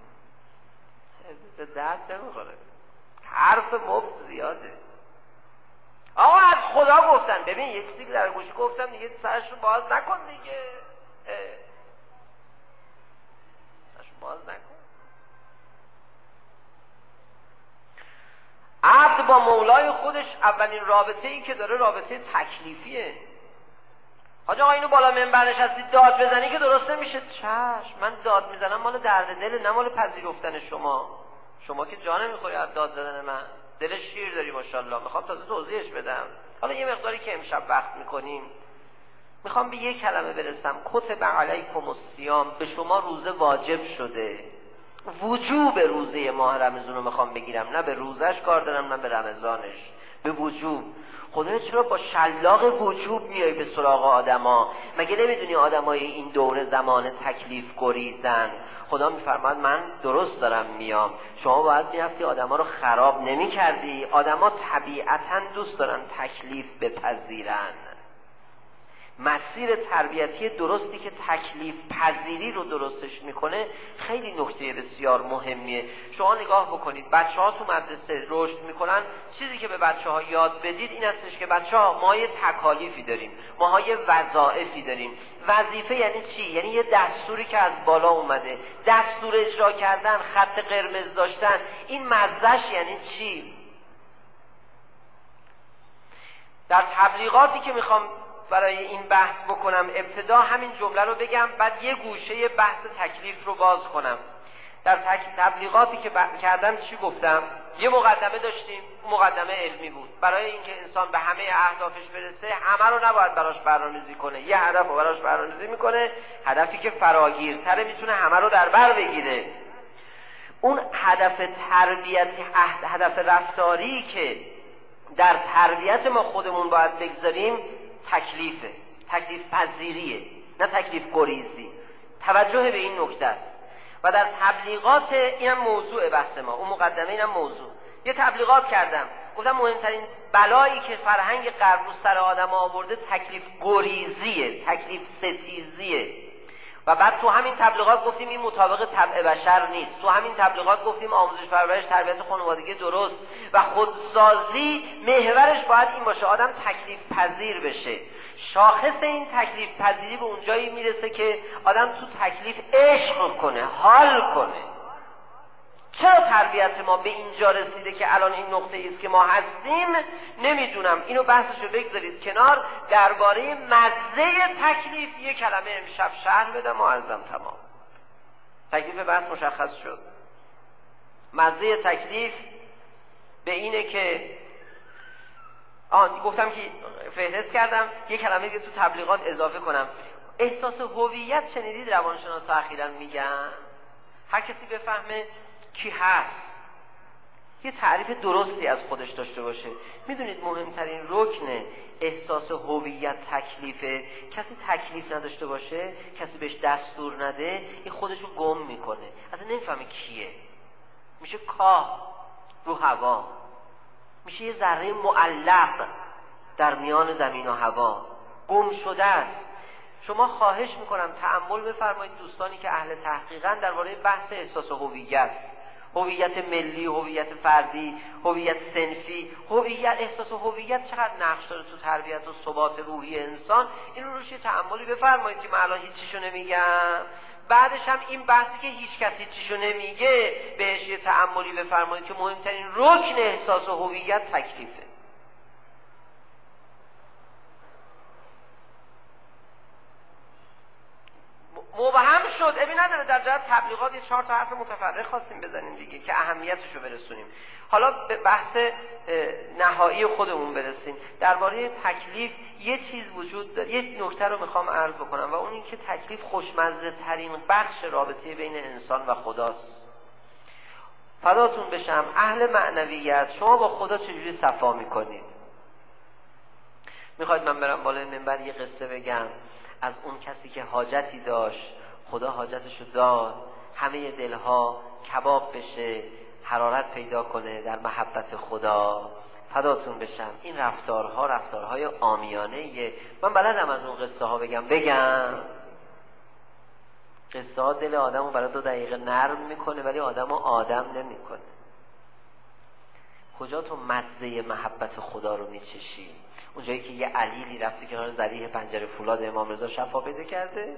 درد نمیخوره، حرف مفت زیاده. آقا از خدا گفتن. ببین یه چیزی در گوشی گفتن دیگه سرشو باز نکن دیگه. سرشو باز نکن. عبد با مولای خودش اولین رابطه ای که داره رابطه تکلیفیه. حاج آقا اینو بالا منبر نشستی داد بزنی که درست نمیشه. چشم، من داد میزنم مال درد دل، نه مال پذیرفتن شما که جا نمیخوری از داد زدن من. دل شیر داری ماشاءالله. میخوام تازه توضیحش بدم. حالا یه مقداری که امشب وقت میکنیم میخوام به یک کلمه برسم. کتب علیکم الصیام، به شما روزه واجب شده. وجوب روزه ماه رمضان رو میخوام بگیرم، نه به روزش کار دارم نه به رمضانش، به وجوب. خدا چرا با شلاق وجوب میای به سراغ آدما؟ مگه نمیدونی آدمای این دور زمان تکلیف گریزن؟ خدا میفرماد من درست دارم میام، شما باید میرفتی آدما رو خراب نمیکردی. آدما طبیعتا دوست دارن تکلیف بپذیرن. مسیر تربیتی درستی که تکلیف پذیری رو درستش میکنه خیلی نکته بسیار مهمیه. شما نگاه بکنید بچه ها تو مدرسه رشد میکنن، چیزی که به بچه ها یاد بدید این هستش که بچه ها ما یه تکالیفی داریم، ما یه وظایفی داریم. وظیفه یعنی چی؟ یعنی یه دستوری که از بالا اومده، دستور اجرا کردن، خط قرمز داشتن. این مزهش یعنی چی؟ در تبلیغاتی که میخوام برای این بحث بکنم ابتدا همین جمله رو بگم، بعد یه گوشه بحث تکلیف رو باز کنم. در تبلیغاتی که کردم چی گفتم؟ یه مقدمه داشتیم، مقدمه علمی بود. برای اینکه انسان به همه اهدافش برسه همه رو نباید براش برنامه‌ریزی کنه، یه هدف رو براش برنامه‌ریزی میکنه، هدفی که فراگیرتره میتونه همه رو در بر بگیره. اون هدف تربیتی، هدف رفتاری که در تربیت ما خودمون باید بگذاریم تکلیفه، تکلیف پذیریه، نه تکلیف گریزی. توجه به این نکته است. و در تبلیغات اینم موضوع بحث ما، اون مقدمه اینم موضوع. یه تبلیغات کردم گفتم مهمترین بلایی که فرهنگ غرب رو سر آدم آورده تکلیف گریزیه، تکلیف ستیزیه. و بعد تو همین تبلیغات گفتیم این مطابق طبع بشر نیست. تو همین تبلیغات گفتیم آموزش پرورش، تربیت خانوادگی درست و خودسازی محورش باید این باشه، آدم تکلیف پذیر بشه. شاخص این تکلیف پذیری به اونجایی میرسه که آدم تو تکلیف عشق کنه، حال کنه. چرا تربیت ما به اینجا رسیده که الان این نقطه ایست که ما هستیم؟ نمیدونم. اینو بحثشو بگذارید کنار. درباره مزه تکلیف یک کلمه امشب شرح بدم و عرضم تمام. تکلیف بحث مشخص شد. مزه تکلیف به اینه که گفتم که فهرست کردم یک کلمه دیگه تو تبلیغات اضافه کنم. احساس هویت شنیدید روانشناسا اخیراً میگن هر کسی بفهمه کی هست، یه تعریف درستی از خودش داشته باشه. میدونید مهمترین رکن احساس هویت تکلیفه. کسی تکلیف نداشته باشه، کسی بهش دستور نده، این خودشو گم میکنه، اصلا نمیفهمه کیه، میشه کاه رو هوا، میشه یه ذره معلق در میان زمین و هوا، گم شده است. شما خواهش میکنم تأمل بفرمایید دوستانی که اهل تحقیقن درباره بحث احساس هویت، هویت ملی، هویت فردی، هویت صنفی، هویت، احساس هویت چقدر نقش داره تو تربیت و ثبات روحی انسان. این رو روش تأملی بفرمایید که من الان هیچیشو نمیگم. بعدش هم این بحثی که هیچ کسی هیچیشو نمیگه بهش یه تأملی بفرمایید که مهمترین رکن احساس هویت تکلیفه. مبهم شد، ابی نداره. در جهت تبلیغات یه 4 تا حرف متفرق خواستیم بزنیم دیگه که اهمیتشو برسونیم. حالا به بحث نهایی خودمون برسیم. درباره تکلیف یه چیز وجود داره، یه نکته رو میخوام عرض بکنم و اون این که تکلیف خوشمزه ترین بخش رابطه بین انسان و خداست. فداتون بشم اهل معنویت، شما با خدا چجوری صفا میکنید؟ میخواید من برم بالای منبر یه قصه بگم از اون کسی که حاجتی داشت، خدا حاجتشو داد، همه دلها کباب بشه، حرارت پیدا کنه در محبت خدا؟ فداتون بشم. این رفتارها رفتارهای عامیانه. من بلدم از اون قصه ها بگم قصه ها دل آدم رو برای 2 دقیقه نرم میکنه ولی آدم رو آدم نمیکنه. کجا تو مزه محبت خدا رو میچشی؟ اونجایی که یه علیلی رفته کنار ذریح پنجره فولاد امام رضا شفا پیدا کرده؟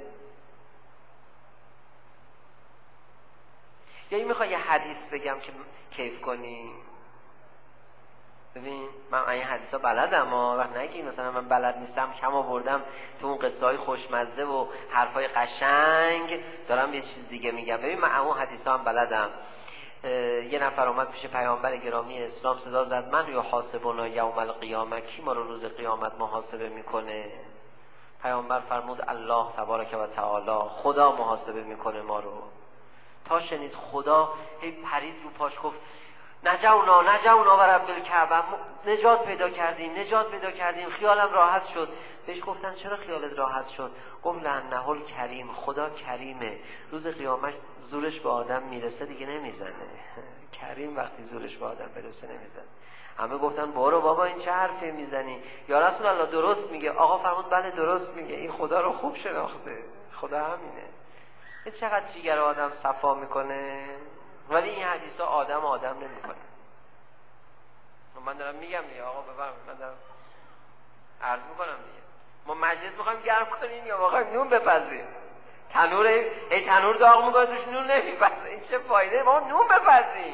یا این میخوای یه حدیث بگم که کیف کنی؟ ببین من این حدیثا بلدم، وقت نگی مثلا من بلد نیستم، کم آوردم تو اون قصه های خوشمزه و حرفای قشنگ دارم یه چیز دیگه میگم. ببین من اون حدیثا هم بلدم. یه نفر اومد پیش پیامبر گرامی اسلام صدا زد من یحاسبنا یوم القیامه، کی ما رو روز قیامت محاسبه میکنه؟ پیامبر فرمود الله تبارک و تعالی، خدا محاسبه میکنه ما رو. تا شنید خدا هی پرید رو پاش گفت نجونا و رب الکعبه، نجات پیدا کردیم، خیالم راحت شد. بهش گفتن چرا خیالت راحت شد؟ گفت لأنه الکریم، خدا کریمه، روز قیامت زورش به آدم میرسه دیگه نمیزنه. کریم وقتی زورش به آدم برسه نمیزنه. همه گفتن برو بابا این چه حرفی میزنی، یا رسول الله درست میگه. آقا فرمود بله درست میگه، این خدا رو خوب شناخته، خدا همینه. این چقدر جیگر آدم صفا میکنه. ولی این حدیثا آدم نمیکنه. من دارم میگم دیگه آقا بفرمایید، من دارم عرض میکنم دیگه. ما مجلس میخوایم گرم کنیم یا میخوایم نون بپزیم؟ تنور داغ میکنه توش نون نمیپزه، این چه فایده؟ ما نون بپزیم.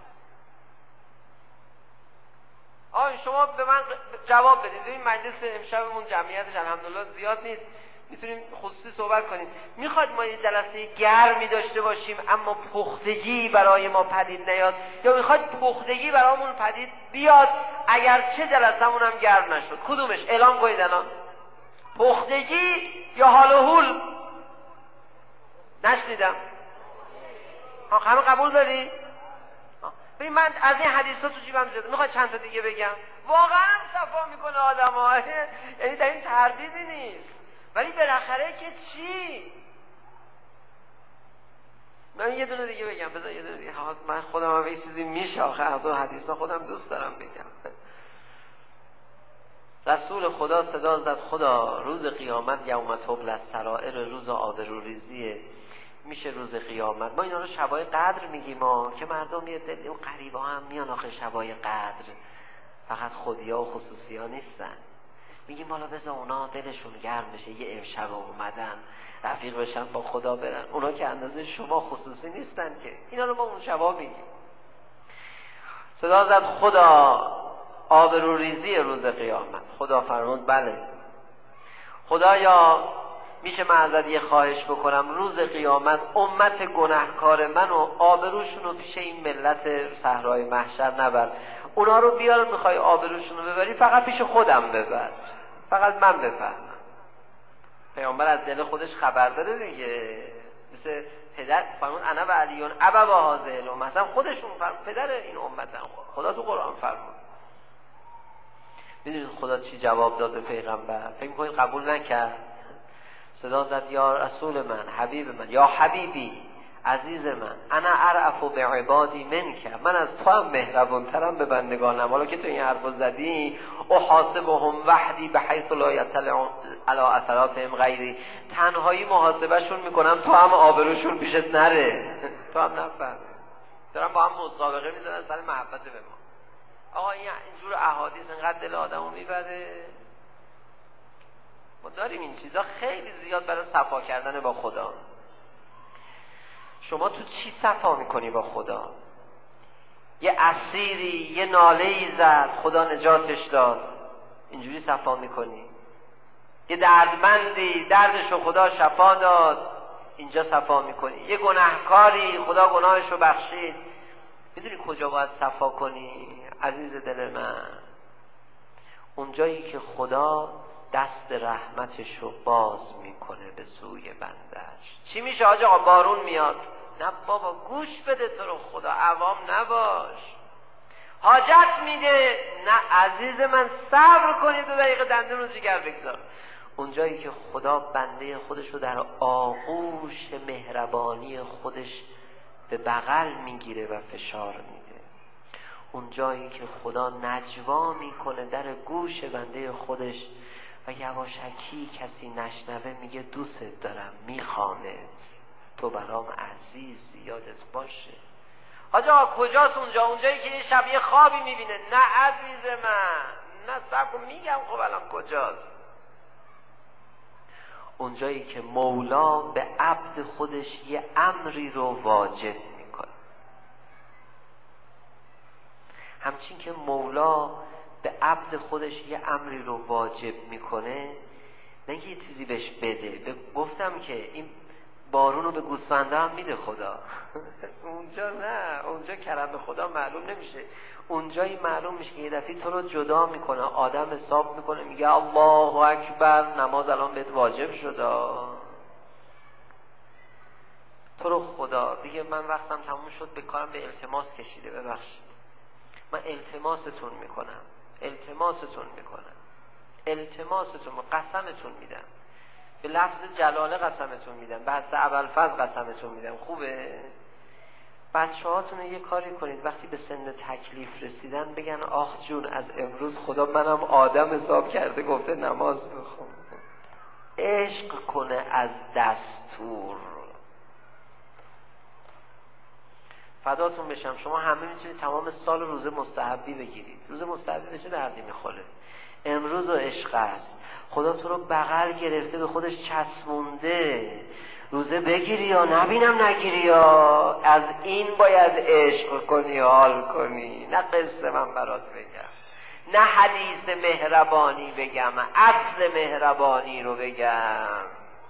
شما به من جواب بدید. این مجلس امشبمون جمعیتش الحمدلله زیاد نیست، میتونیم خصوصی صحبت کنیم. میخواد ما یه جلسه گرمی داشته باشیم اما پختگی برای ما پدید نیاد، یا میخواد پختگی برامون پدید بیاد اگر چه جلسمون هم گرم نشد؟ کدومش؟ اعلام کنید الان. پختگی یا حال و حول؟ نشنیدم. همه قبول داری؟ ببین من از این حدیثا تو جیبم زیاده، میخواد چند تا دیگه بگم. واقعا صفا میکنه آدم‌ها، یعنی در این تردیدی نیست. ولی بالاخره که چی؟ من یه دونه دیگه بگم، بذار یه دونه دیگه. من خودم هم یه چیزی میشه آخه از اون حدیثا خودم دوست دارم بگم. رسول خدا صدا زد خدا روز قیامت یوم تبلی السرائر، روز آبروریزیه، میشه روز قیامت. ما اینا رو شبای قدر میگیم که مردم یه دل اون غریبا هم میان آخه شبای قدر، فقط خودیا و خصوصیا نیستن. میگیم حالا بذار اونا دلشون گرم بشه، یه امشب اومدن رفیق بشن با خدا برن. اونا که اندازه شما خصوصی نیستن که. اینا رو ما اون شبا میگیم. صدا زد خدا آبروریزی روز قیامت. خدا فرمود بله خدایا میشه من ازت یه خواهش بکنم، روز قیامت امت گناهکار منو آبروشون رو پیش این ملت صحرای محشر نبر. اونا رو بیار، میخوای آبروشون رو ببری فقط پیش خودم ببر، فقط من بفهمم. پیامبر از دل خودش خبر داره دیگه. مثل پدر فرمون انا و علیون ابوا هذه الامه، مثلا خودشون پدر این امتن. خدا تو قرآن فرمود. میدونید خدا چی جواب داد به پیغمبر؟ فکر می‌کنید قبول نکرد؟ صدا زد یا رسول من، حبیب من، یا حبیبی، عزیز من، انا ارأف بعبادی منک، من از تو هم مهربان‌ترم به بندگانم. حالا که تو این حرفو زدی احاسبهم وحدی بحیث لا یطلع علی اثراتهم غیری، تنهایی محاسبهشون میکنم تو هم آبروشون پیشت نره، تو هم نفهم. دارم با هم مسابقه میزنن سر محبت به ما. آقا اینجور احادیث انقدر دل آدمو میبره. ما داریم این چیزا خیلی زیاد برای صفا کردن با خدا. شما تو چی صفا میکنی با خدا؟ یه اسیری یه ناله‌ای زد خدا نجاتش داد، اینجوری صفا میکنی؟ یه دردمندی دردشو خدا شفا داد، اینجا صفا میکنی؟ یه گناهکاری خدا گناهشو بخشید، میدونی کجا باید صفا کنی عزیز دل من؟ اونجایی که خدا دست رحمتش رو باز میکنه به سوی بندش. چی میشه حاج آقا؟ بارون میاد. نه بابا گوش بده، تو رو خدا عوام نباش. حاجت میده، نه عزیز من صبر کنید 2 دقیقه دندون رو جگر بگذار. اونجایی که خدا بنده خودش رو در آغوش مهربانی خودش به بغل میگیره و فشار میده. اونجایی که خدا نجوا میکنه در گوش بنده خودش و یواشکی کسی نشنوه میگه دوست دارم، میخوامت، تو برام عزیز، یادت باشه. حاج آقا کجاست اونجا؟ اونجایی که یه شب یه خوابی میبینه. نه عزیز من، نه صبر میگم خب الان کجاست؟ اونجایی که مولا به عبد خودش یه امری رو واجب میکنه. همچین که مولا به عبد خودش یه امری رو واجب میکنه، نه اینکه یه چیزی بهش بده. گفتم که این بارون رو به گوسفنده هم میده خدا. اونجا نه، اونجا کرم خدا معلوم نمیشه. اونجایی معلوم میشه که یه دفعه تو رو جدا میکنه، آدم حساب میکنه، میگه الله اکبر، نماز الان بهت واجب شده. تو رو خدا دیگه من وقتم تموم شد، به کارم به التماس کشیده، ببخشید. من التماستون میکنم، قسمتون میدم، به لفظ جلاله قسمتون میدم، به حضرت ابوالفضل قسمتون میدم. خوبه؟ بچه هاتون یه کاری کنید وقتی به سن تکلیف رسیدن بگن آخ جون از امروز خدا منم آدم حساب کرده گفته نماز بخون. عشق کنه از دستور. فداتون بشم، شما همه میتونید تمام سال روزه مستحبی بگیرید. روزه مستحبی به چه دردی میخوره؟ امروز و عشق است. خدا تو رو بغل گرفته، به خودش چسبونده. روزه بگیری یا نبینم نگیری، یا از این باید عشق کنی، حال کنی. نه قصه من برات بگم، نه حدیث مهربانی بگم، اصل مهربانی رو بگم.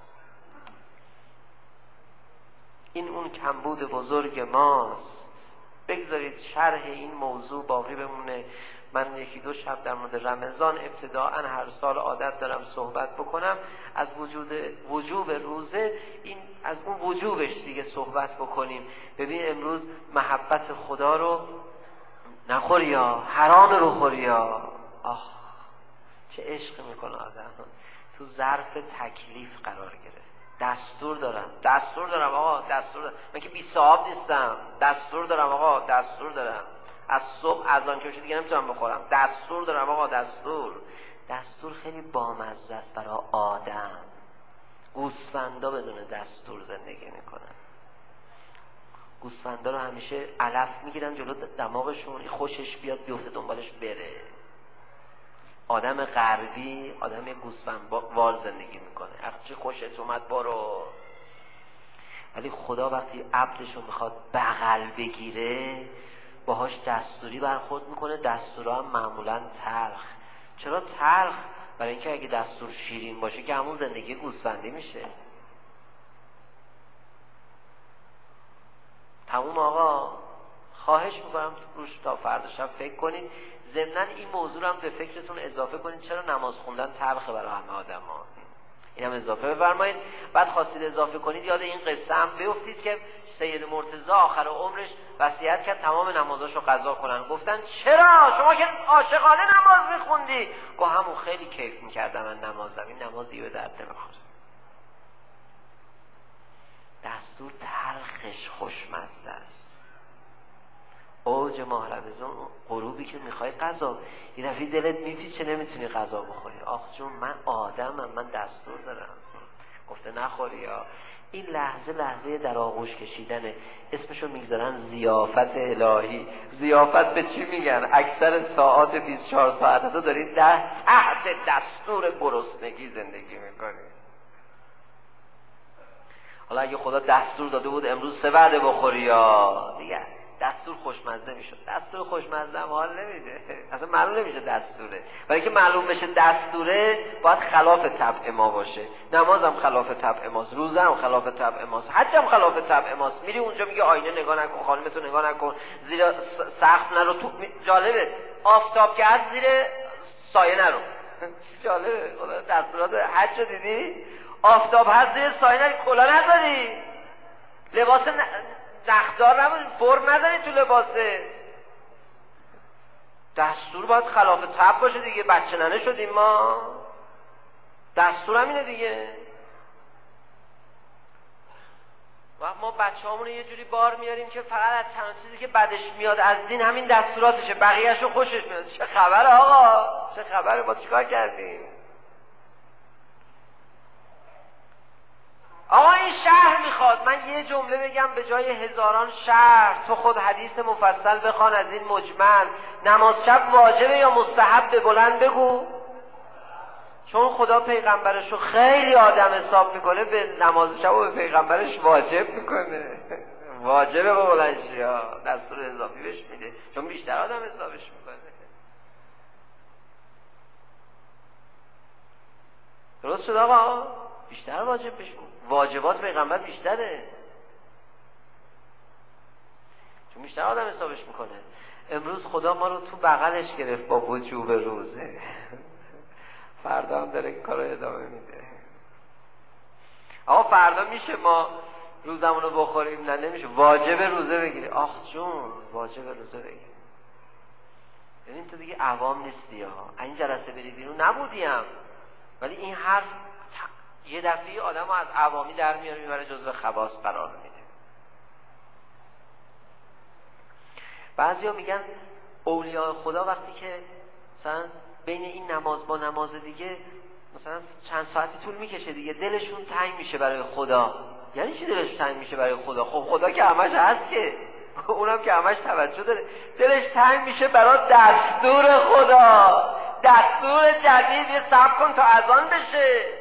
این اون کمبود بزرگ ماست. بگذارید شرح این موضوع باقی بمونه. من یکی دو شب در مورد رمضان ابتداءً هر سال عادت دارم صحبت بکنم از وجوب روزه، این از اون وجوبش دیگه صحبت بکنیم. ببین امروز محبت خدا رو نخوری یا حرام رو خوری یا آخ چه عشق میکنه آدم. تو ظرف تکلیف قرار گرفت. دستور دارم آقا، دستور دارم. من که بی صاحب نیستم. دستور دارم آقا، دستور دارم. از صبح اذان که بشه دیگه نمیتونم بخورم. دستور دارم آقا، دستور خیلی بامزه است برای آدم. گوسفندا بدون دستور زندگی میکنن. گوسفندا رو همیشه علف میگیرن جلو دماغشون، خوشش بیاد بیفته دنبالش بره. آدم غربی آدم گوسفندوار زندگی میکنه. چه خوشت اومد برو. ولی خدا وقتی عبدشو میخواد بغل بگیره باهاش دستوری برخورد میکنه. دستورها هم معمولا تلخ. چرا تلخ؟ برای اینکه اگه دستور شیرین باشه که همون زندگی گوسفندی میشه. تموم آقا. خواهش میکنم روش تا فردا شب فکر کنید. ضمناً این موضوع رو هم به فکرتون اضافه کنید. چرا نماز خوندن تلخه برای همه آدم ها؟ اینم اضافه بفرمایید. بعد خواستید اضافه کنید یاد این قصه هم بیفتید که سید مرتضی آخر عمرش وصیت کرد تمام نمازاشو قضا کنن. گفتن چرا؟ شما که عاشقانه نماز میخوندی. گفت همون خیلی کیف میکردم من نمازم. این نماز دیگه به درد نمیخوره. دستور تلخش خوشمزه است. اوج ماه رمضان غروبی که میخوای غذا، یه دفعه دلت میپیچه نمیتونی غذا بخوری. آخ جون من آدمم، من دستور دارم. گفته نخوری. یا این لحظه در آغوش کشیدنه. اسمشو میگذارن ضیافت الهی. ضیافت به چی میگن؟ اکثر ساعات 24 ساعت تو داری تحت دستور گرسنگی زندگی میکنی. حالا اگه خدا دستور داده بود امروز 3 وعده بخوری یا دیگه دستور خوشمزه میشد. دستور خوشمزه هم حال نمیده. اصلا معلوم نمیشه دستوره. برای که معلوم بشه دستوره باید خلاف طبع ما باشه. نمازم خلاف طبع ماست، روزه هم خلاف طبع ماست، حج هم خلاف طبع ماست. میری اونجا میگه آینه نگاه نکن، خانمتو نگاه نکن، زیر سقف نرو. تو جالبه آفتاب که از زیر سایه نرو. جالبه. دستورات حج رو دیدی؟ آفتاب هست زیر سایه نرو، کلا نذاری، لباس نخدار نبود، فرم نزنید تو لباسه. دستور باید خلاف طبع باشه دیگه. بچه ننه شدیم ما. دستور همینه دیگه. و ما بچه همونه یه جوری بار میاریم که فقط از چند چیزی که بدش میاد از دین همین دستوراتشه، بقیه‌شو خوشش میاد. چه خبره آقا؟ چه خبره؟ ما چیکار کردیم؟ آقا این شهر میخواد. من یه جمله بگم به جای هزاران شهر. تو خود حدیث مفصل بخوان از این مجمل. نماز شب واجبه یا مستحب؟ بلند بگو. چون خدا پیغمبرشو خیلی آدم حساب میکنه، به نماز شب و به پیغمبرش واجب میکنه. واجبه با بلنشی ها، دستور اضافی بهش میده چون بیشتر آدم حسابش میکنه. درست شد آقا؟ بیشتر واجب بشه، واجبات پیغمبر بیشتره چون بیشتر آدم حسابش میکنه. امروز خدا ما رو تو بغلش گرفت با وجوب روزه، فردا هم داره این کار رو ادامه میده. آقا فردا میشه ما روزمون رو بخوریم؟ نه نمیشه. واجب روزه بگیری. آخ جون واجب روزه بگیری. ببین تو دیگه عوام نیستی ها، این جلسه بری بیرون نبودیم، ولی این حرف یه دفعه آدم رو از عوامی در میاره میبره جزو خواص قرار میده. بعضیا میگن اولیاء خدا وقتی که مثلا بین این نماز با نماز دیگه مثلا چند ساعتی طول میکشه دیگه دلشون تنگ میشه برای خدا. یعنی چی دلش تنگ میشه برای خدا؟ خب خدا که همش هست که، اونم که همش توجه داره. دلش تنگ میشه برای دستور خدا، دستور جدید. یه صبر کن تا اذان بشه،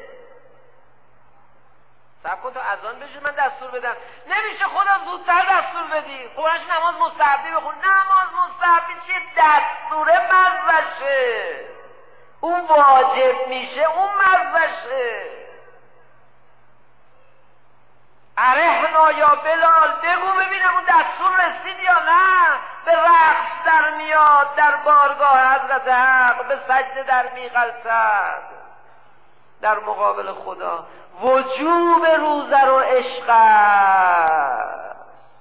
صبر کن تا اذان بشه من دستور بدم. نمیشه خدا زودتر دستور بدی؟ خودش نماز مستحبی بخون. نماز مستحبی چیه؟ دستور مزشه، اون واجب میشه اون مزشه. ارحنا یا بلال، بگو ببینم اون دستور رسید یا نه. به رقص در میاد در بارگاه حضرت حق، به سجده در میغلطد در مقابل خدا. وجوب روزه رو عشق است.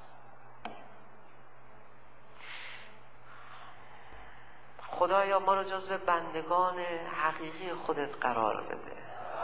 خدایا ما رو جزو بندگان حقیقی خودت قرار بده.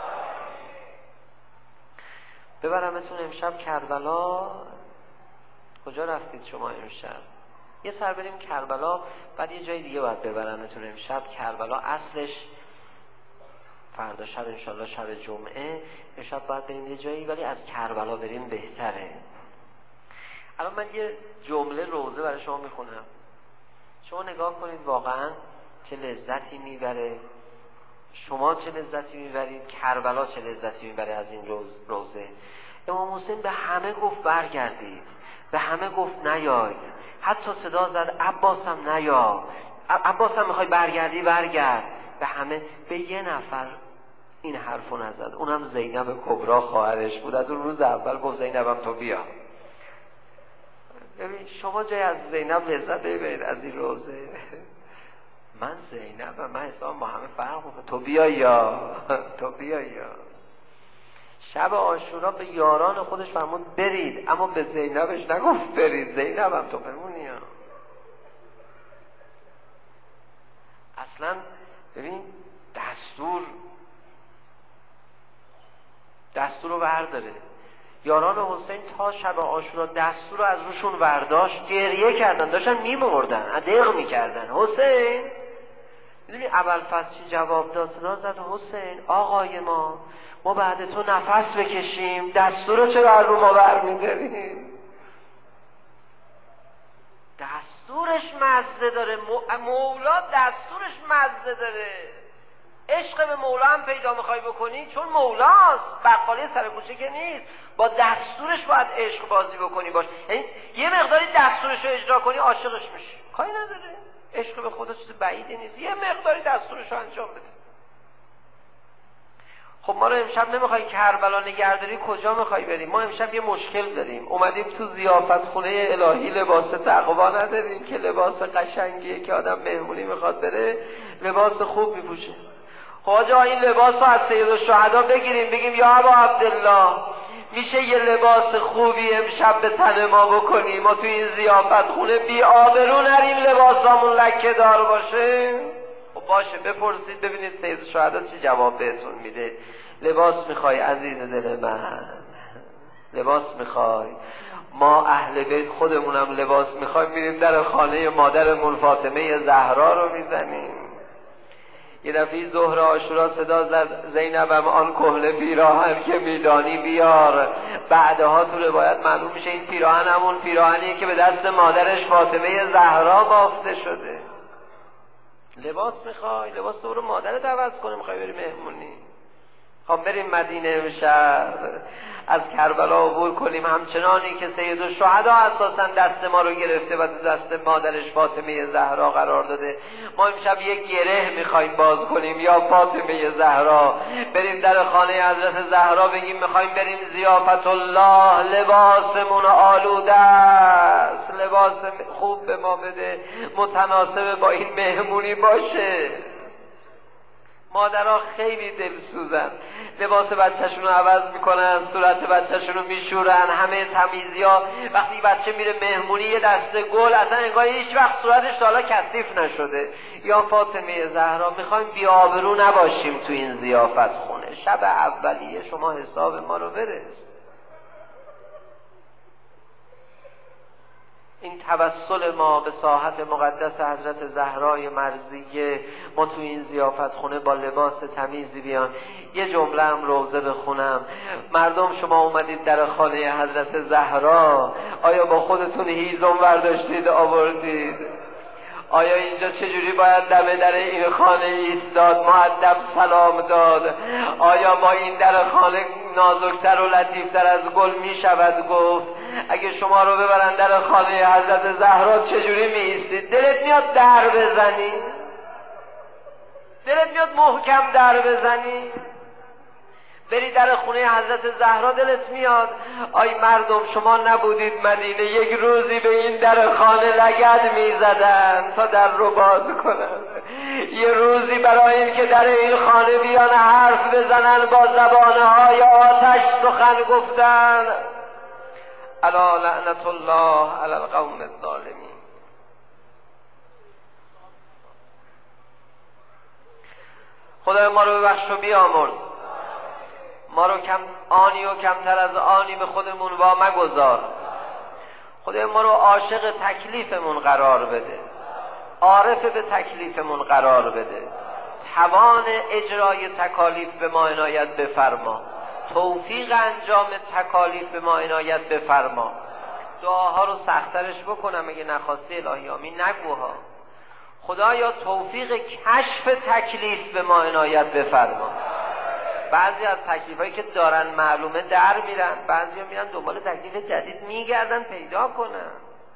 ببرمتون امشب کربلا. کجا رفتید شما امشب؟ یه سر بریم کربلا، بعد یه جای دیگه باید ببرمتون امشب. کربلا اصلش فردا شب انشالله شب جمعه، امشب باید بریم یه جایی، ولی از کربلا بریم بهتره. الان من یه جمله روزه برای شما میخونم، شما نگاه کنید واقعا چه لذتی میبره، شما چه لذتی میبرید، کربلا چه لذتی میبره از این روزه. امام حسین به همه گفت برگردید، به همه گفت نیاید، حتی صدا زد عباسم نیا، عباسم میخوای برگردی برگرد. به همه، به یه نفر این حرفو نزد، اونم زینب کبرا خواهرش بود. از اون روز اول گفت زینبم تو بیا. ببین شما جای از زینب لذت ببرید از این روزه. من زینبم، من حساب با همه فرق میکنم، تو بیا یا تو بیا یا. شب عاشورا به یاران خودش فرمود برید، اما به زینبش نگفت برید، زینبم تو بمونی یا. اصلا ببین دستور رو برداره. یاران حسین تا شب عاشورا دستور رو از روشون برداشت، گریه کردن، داشتن میمردن، ادق میکردن. حسین میدونی ابوالفضل چی جواب داد؟ صدا زد حسین آقای ما بعد تو نفس بکشیم، دستور رو چرا از رو ما برمیداریم؟ دستورش مزه داره، مولا دستورش مزه داره. عشق به مولا هم پیدا میخوای بکنی چون مولاست، بقالی سر کوچه که نیست. با دستورش باید عشق بازی بکنی باش، یعنی یه مقداری دستورش رو اجرا کنی عاشقش میشی، کاری نداره. عشق به خدا چیز بعیدی نیست، یه مقداری دستورش رو انجام بده. خب ما رو امشب نمیخوای کربلا نگهداری، کجا میخوای بریم؟ ما امشب یه مشکل داریم، اومدیم تو ضیافت خونه الهی، لباس تقوا نداریم که لباس قشنگیه که آدم مهمونی میخواد بره لباس خوب میپوشه. خواجه این لباس رو از سیدالشهدا بگیریم بگیم یا ابا عبدالله میشه یه لباس خوبی امشب به تن ما بکنیم، ما توی این ضیافت خونه بی آبرو نریم، لباسامون لکه دار باشه؟ خب باشه، بپرسید ببینید سیدالشهدا چی جواب بهتون میده. لباس میخوای عزیز دل من؟ لباس میخوای؟ ما اهل بیت خودمونم لباس میخوایم، میریم در خانه مادرمون فاطمه زهرا رو میزنیم. یه دفعه ظهر عاشورا صدا زد زینبم آن کهنه پیراهن که میدانی بیار. بعدها تو روایت معلوم میشه این پیراهن همون پیراهنیه که به دست مادرش فاطمه زهرا بافته شده. لباس میخوای؟ لباس تو رو مادرت عوض کنه، میخوای بری مهمونی؟ خب بریم مدینه امشب، از کربلا عبور کنیم، همچنانی که سید الشهدا اساسا دست ما رو گرفته و دست مادرش فاطمه زهرا قرار داده. ما امشب یک گره میخوایم باز کنیم، یا فاطمه زهرا، بریم در خانه حضرت زهرا بگیم میخوایم بریم ضیافت الله، لباسمون آلوده است، لباس خوب به ما بده، متناسب با این مهمونی باشه. مادرها خیلی دلسوزن، لباس بچه‌شون رو عوض میکنن، صورت بچه‌شون رو میشورن، همه تمیزی‌ها. وقتی بچه میره مهمونی یه دسته گل، اصلا انگار هیچ وقت صورتش تا حالا کثیف نشده. یا فاطمه زهرا میخوایم بی‌آبرو نباشیم تو این ضیافت خونه، شب اولیه شما حساب ما رو برس. این توسل ما به ساحت مقدس حضرت زهرای مرضیه، ما تو این ضیافت خونه با لباس تمیزی بیان. یه جمله هم روزه بخونم. مردم شما اومدید در خانه حضرت زهرا، آیا با خودتون هیزم برداشتید آوردید؟ آیا اینجا چجوری باید دم در این خانه ایستاد، مؤدب سلام داد؟ آیا با این در خانه نازکتر و لطیفتر از گل می شود گفت؟ اگه شما رو ببرن در خانه حضرت زهرا چجوری می ایستید؟ دلت میاد در بزنی؟ دلت میاد محکم در بزنی؟ بری در خونه حضرت زهرا دلت میاد؟ آی مردم شما نبودید مدینه یک روزی به این در خانه لگد میزدن تا در رو باز کنن، یه روزی برای این که در این خانه بیان حرف بزنن با زبانهای آتش سخن گفتن. الا لعنت الله علی القوم الظالمین. خدای ما رو ببخش و بیامرز، ما رو کم آنی و کمتر از آنی به خودمون وا مگذار. خدای ما رو عاشق تکلیفمون قرار بده، عارف به تکلیفمون قرار بده، توان اجرای تکالیف به ما عنایت بفرما، توفیق انجام تکالیف به ما عنایت بفرما. دعاها رو سخترش بکنم، اگه نخواسته الهی آمین نگوها. خدایا توفیق کشف تکلیف به ما عنایت بفرما. بعضی از تکلیفایی که دارن معلومه در میرن، بعضی ها میرن دنبال تکلیف جدید میگردن پیدا کنن.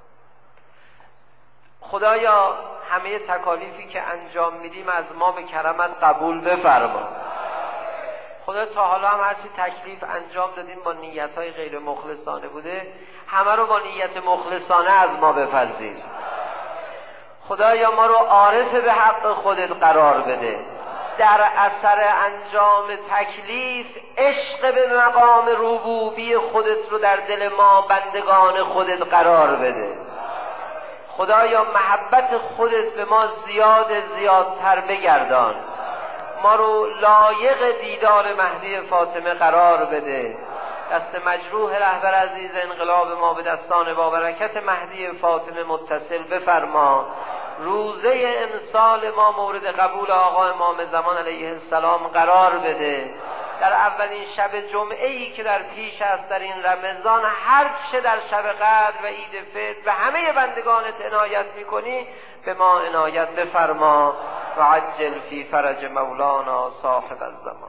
خدایا همه تکالیفی که انجام میدیم از ما به کرمت قبول بفرما. خدا تا حالا هم هرچی تکلیف انجام دادیم با نیتهای غیر مخلصانه بوده، همه رو با نیت مخلصانه از ما بپذیر. خدایا ما رو عارف به حق خودت قرار بده، در اثر انجام تکلیف عشق به مقام ربوبی خودت رو در دل ما بندگان خودت قرار بده. خدایا محبت خودت به ما زیادتر بگردان، ما رو لایق دیدار مهدی فاطمه قرار بده. دست مجروح رهبر عزیز انقلاب ما به دستان با برکت مهدی فاطمه متصل بفرما. روزه امسال ما مورد قبول آقا امام زمان علیه السلام قرار بده. در اولین شب جمعه ای که در پیش است در این رمضان، هر چه در شب قدر و عید فطر به همه بندگانت عنایت میکنی به ما عنایت بفرما. و عجل فی فرج مولانا صاحب الزمان.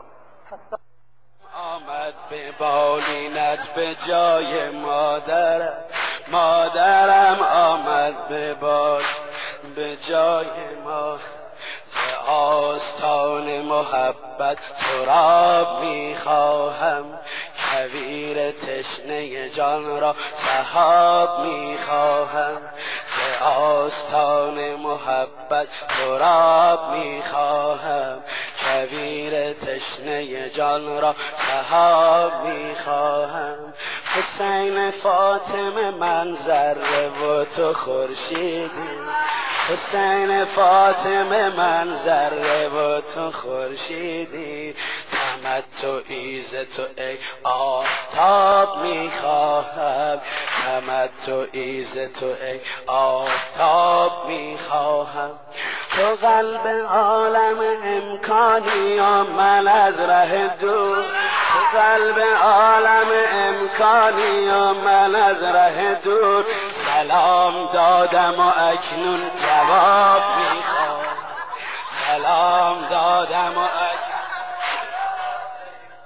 آمد به بالینت به جای مادرم آمد به جای ما، ز آستان محبت تو را میخواهم، کویر تشنه جان را سحاب میخواهم، ز آستان محبت تو را میخواهم، کویر تشنه جان را سحاب میخواهم. حسین فاطمه من ذره و تو خورشیدی، حسین فاطمه من ذره و تو خورشیدی، تمتعی ز تو ای آفتاب میخواهم، تمتعی ز تو ای آفتاب میخواهم. تو قلب عالم امکانی و من از ره دور، تو قلب عالم امکانی و من از ره دور، سلام دادم و اکنون جواب میخوام، سلام دادم و اکنون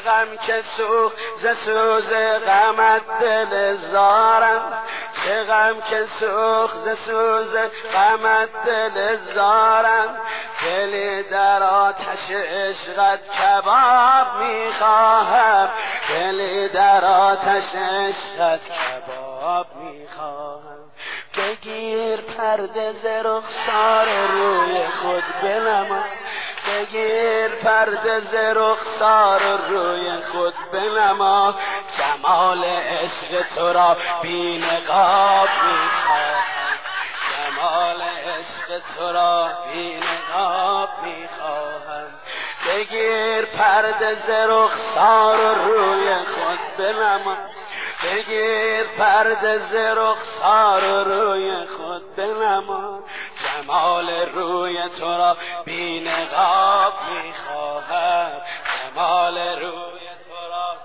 غم که سوخت ز سوز غمت دل زارم، چه غم که سوخت ز سوز غمت دل زارم، دلی در آتش عشقت کباب میخواهم، دلی در آتش عشقت کباب میخواهم. بگیر پرده ز رخسار روی خود بنما، بگیر پرده ز رخسار روی خود بنما، جمال عشق تو را بی نقاب میخواهم، جمال عشق تو را بی نقاب میخواهم. بگیر پرده ز رخسار روی خود بنما، بگیر پرده ز رخسار روی خود بنما، جمال روی تو را بی نقاب میخواهم، جمال روی تو را.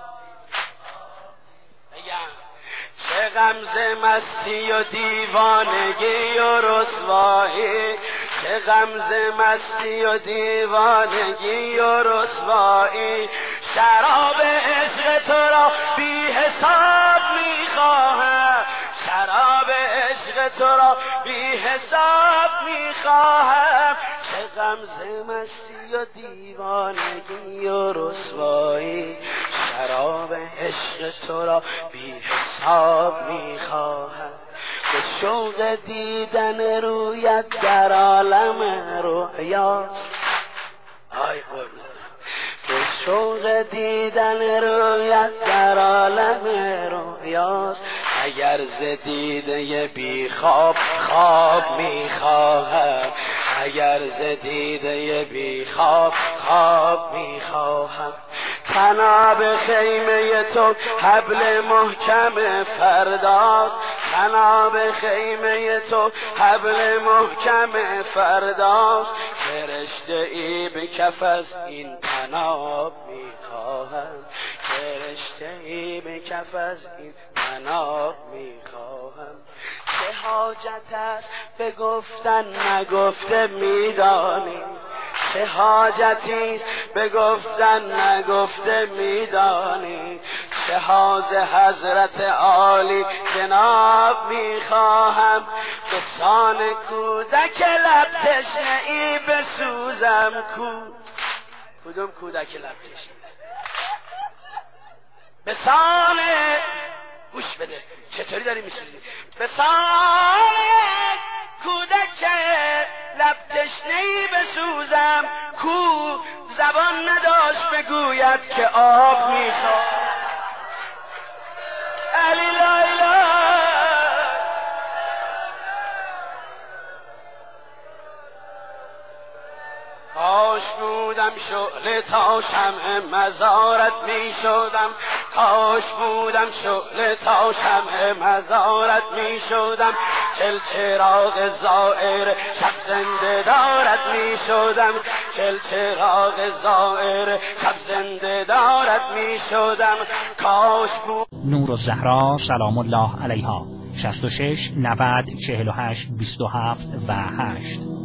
بگم چه غمزه مستی و دیوانگی و رسوایی، چه غمزه مستی و دیوانگی و رسوایی، شراب عشق تو را بی حساب میخواهم، شراب عشق تو را بی حساب میخواهم. چه غمزه مستی و دیوانگی و رسوایی، شراب عشق تو را بی حساب میخواهم. به شوق دیدن رویت در عالم رویاست، به شوق دیدن رویت در عالم رویاست، اگر ز دیده بی خواب خواب میخواهم، اگر ز دیده بی خواب خواب میخواهم. تناب خیمه تو حبل محکم فرداست، تناب خیمه تو حبل محکم فرداست، فرشته ای به کف از این تناب میخواهم، فرشته ای به کف از این تناب میخواهم. چه حاجت است به گفتن نگفته میدانی، چه حاجتی است به گفتن نگفته میدانی، چه حاز حضرت عالی جناب میخواهم. به سان کودک لب تشنه ای بسوزم کدوم کودک لب تشنه؟ به سان گوش بده چطوری داری میسوزی؟ به سان کودک لب تشنه‌ای بسوزم، کو زبان نداشت بگوید که آب میخواد. علی لیلا کاش بودم شعله تا شمع مزارت می شدم، کاش بودم شعله تا شمع مزارت می شدم، چل چراغ زائر شب زنده دارت می شدم، چل چراغ زائر شب زنده دارت می شدم. کاش بود نورالزهرا سلام الله علیها 66 90 48 27 و 8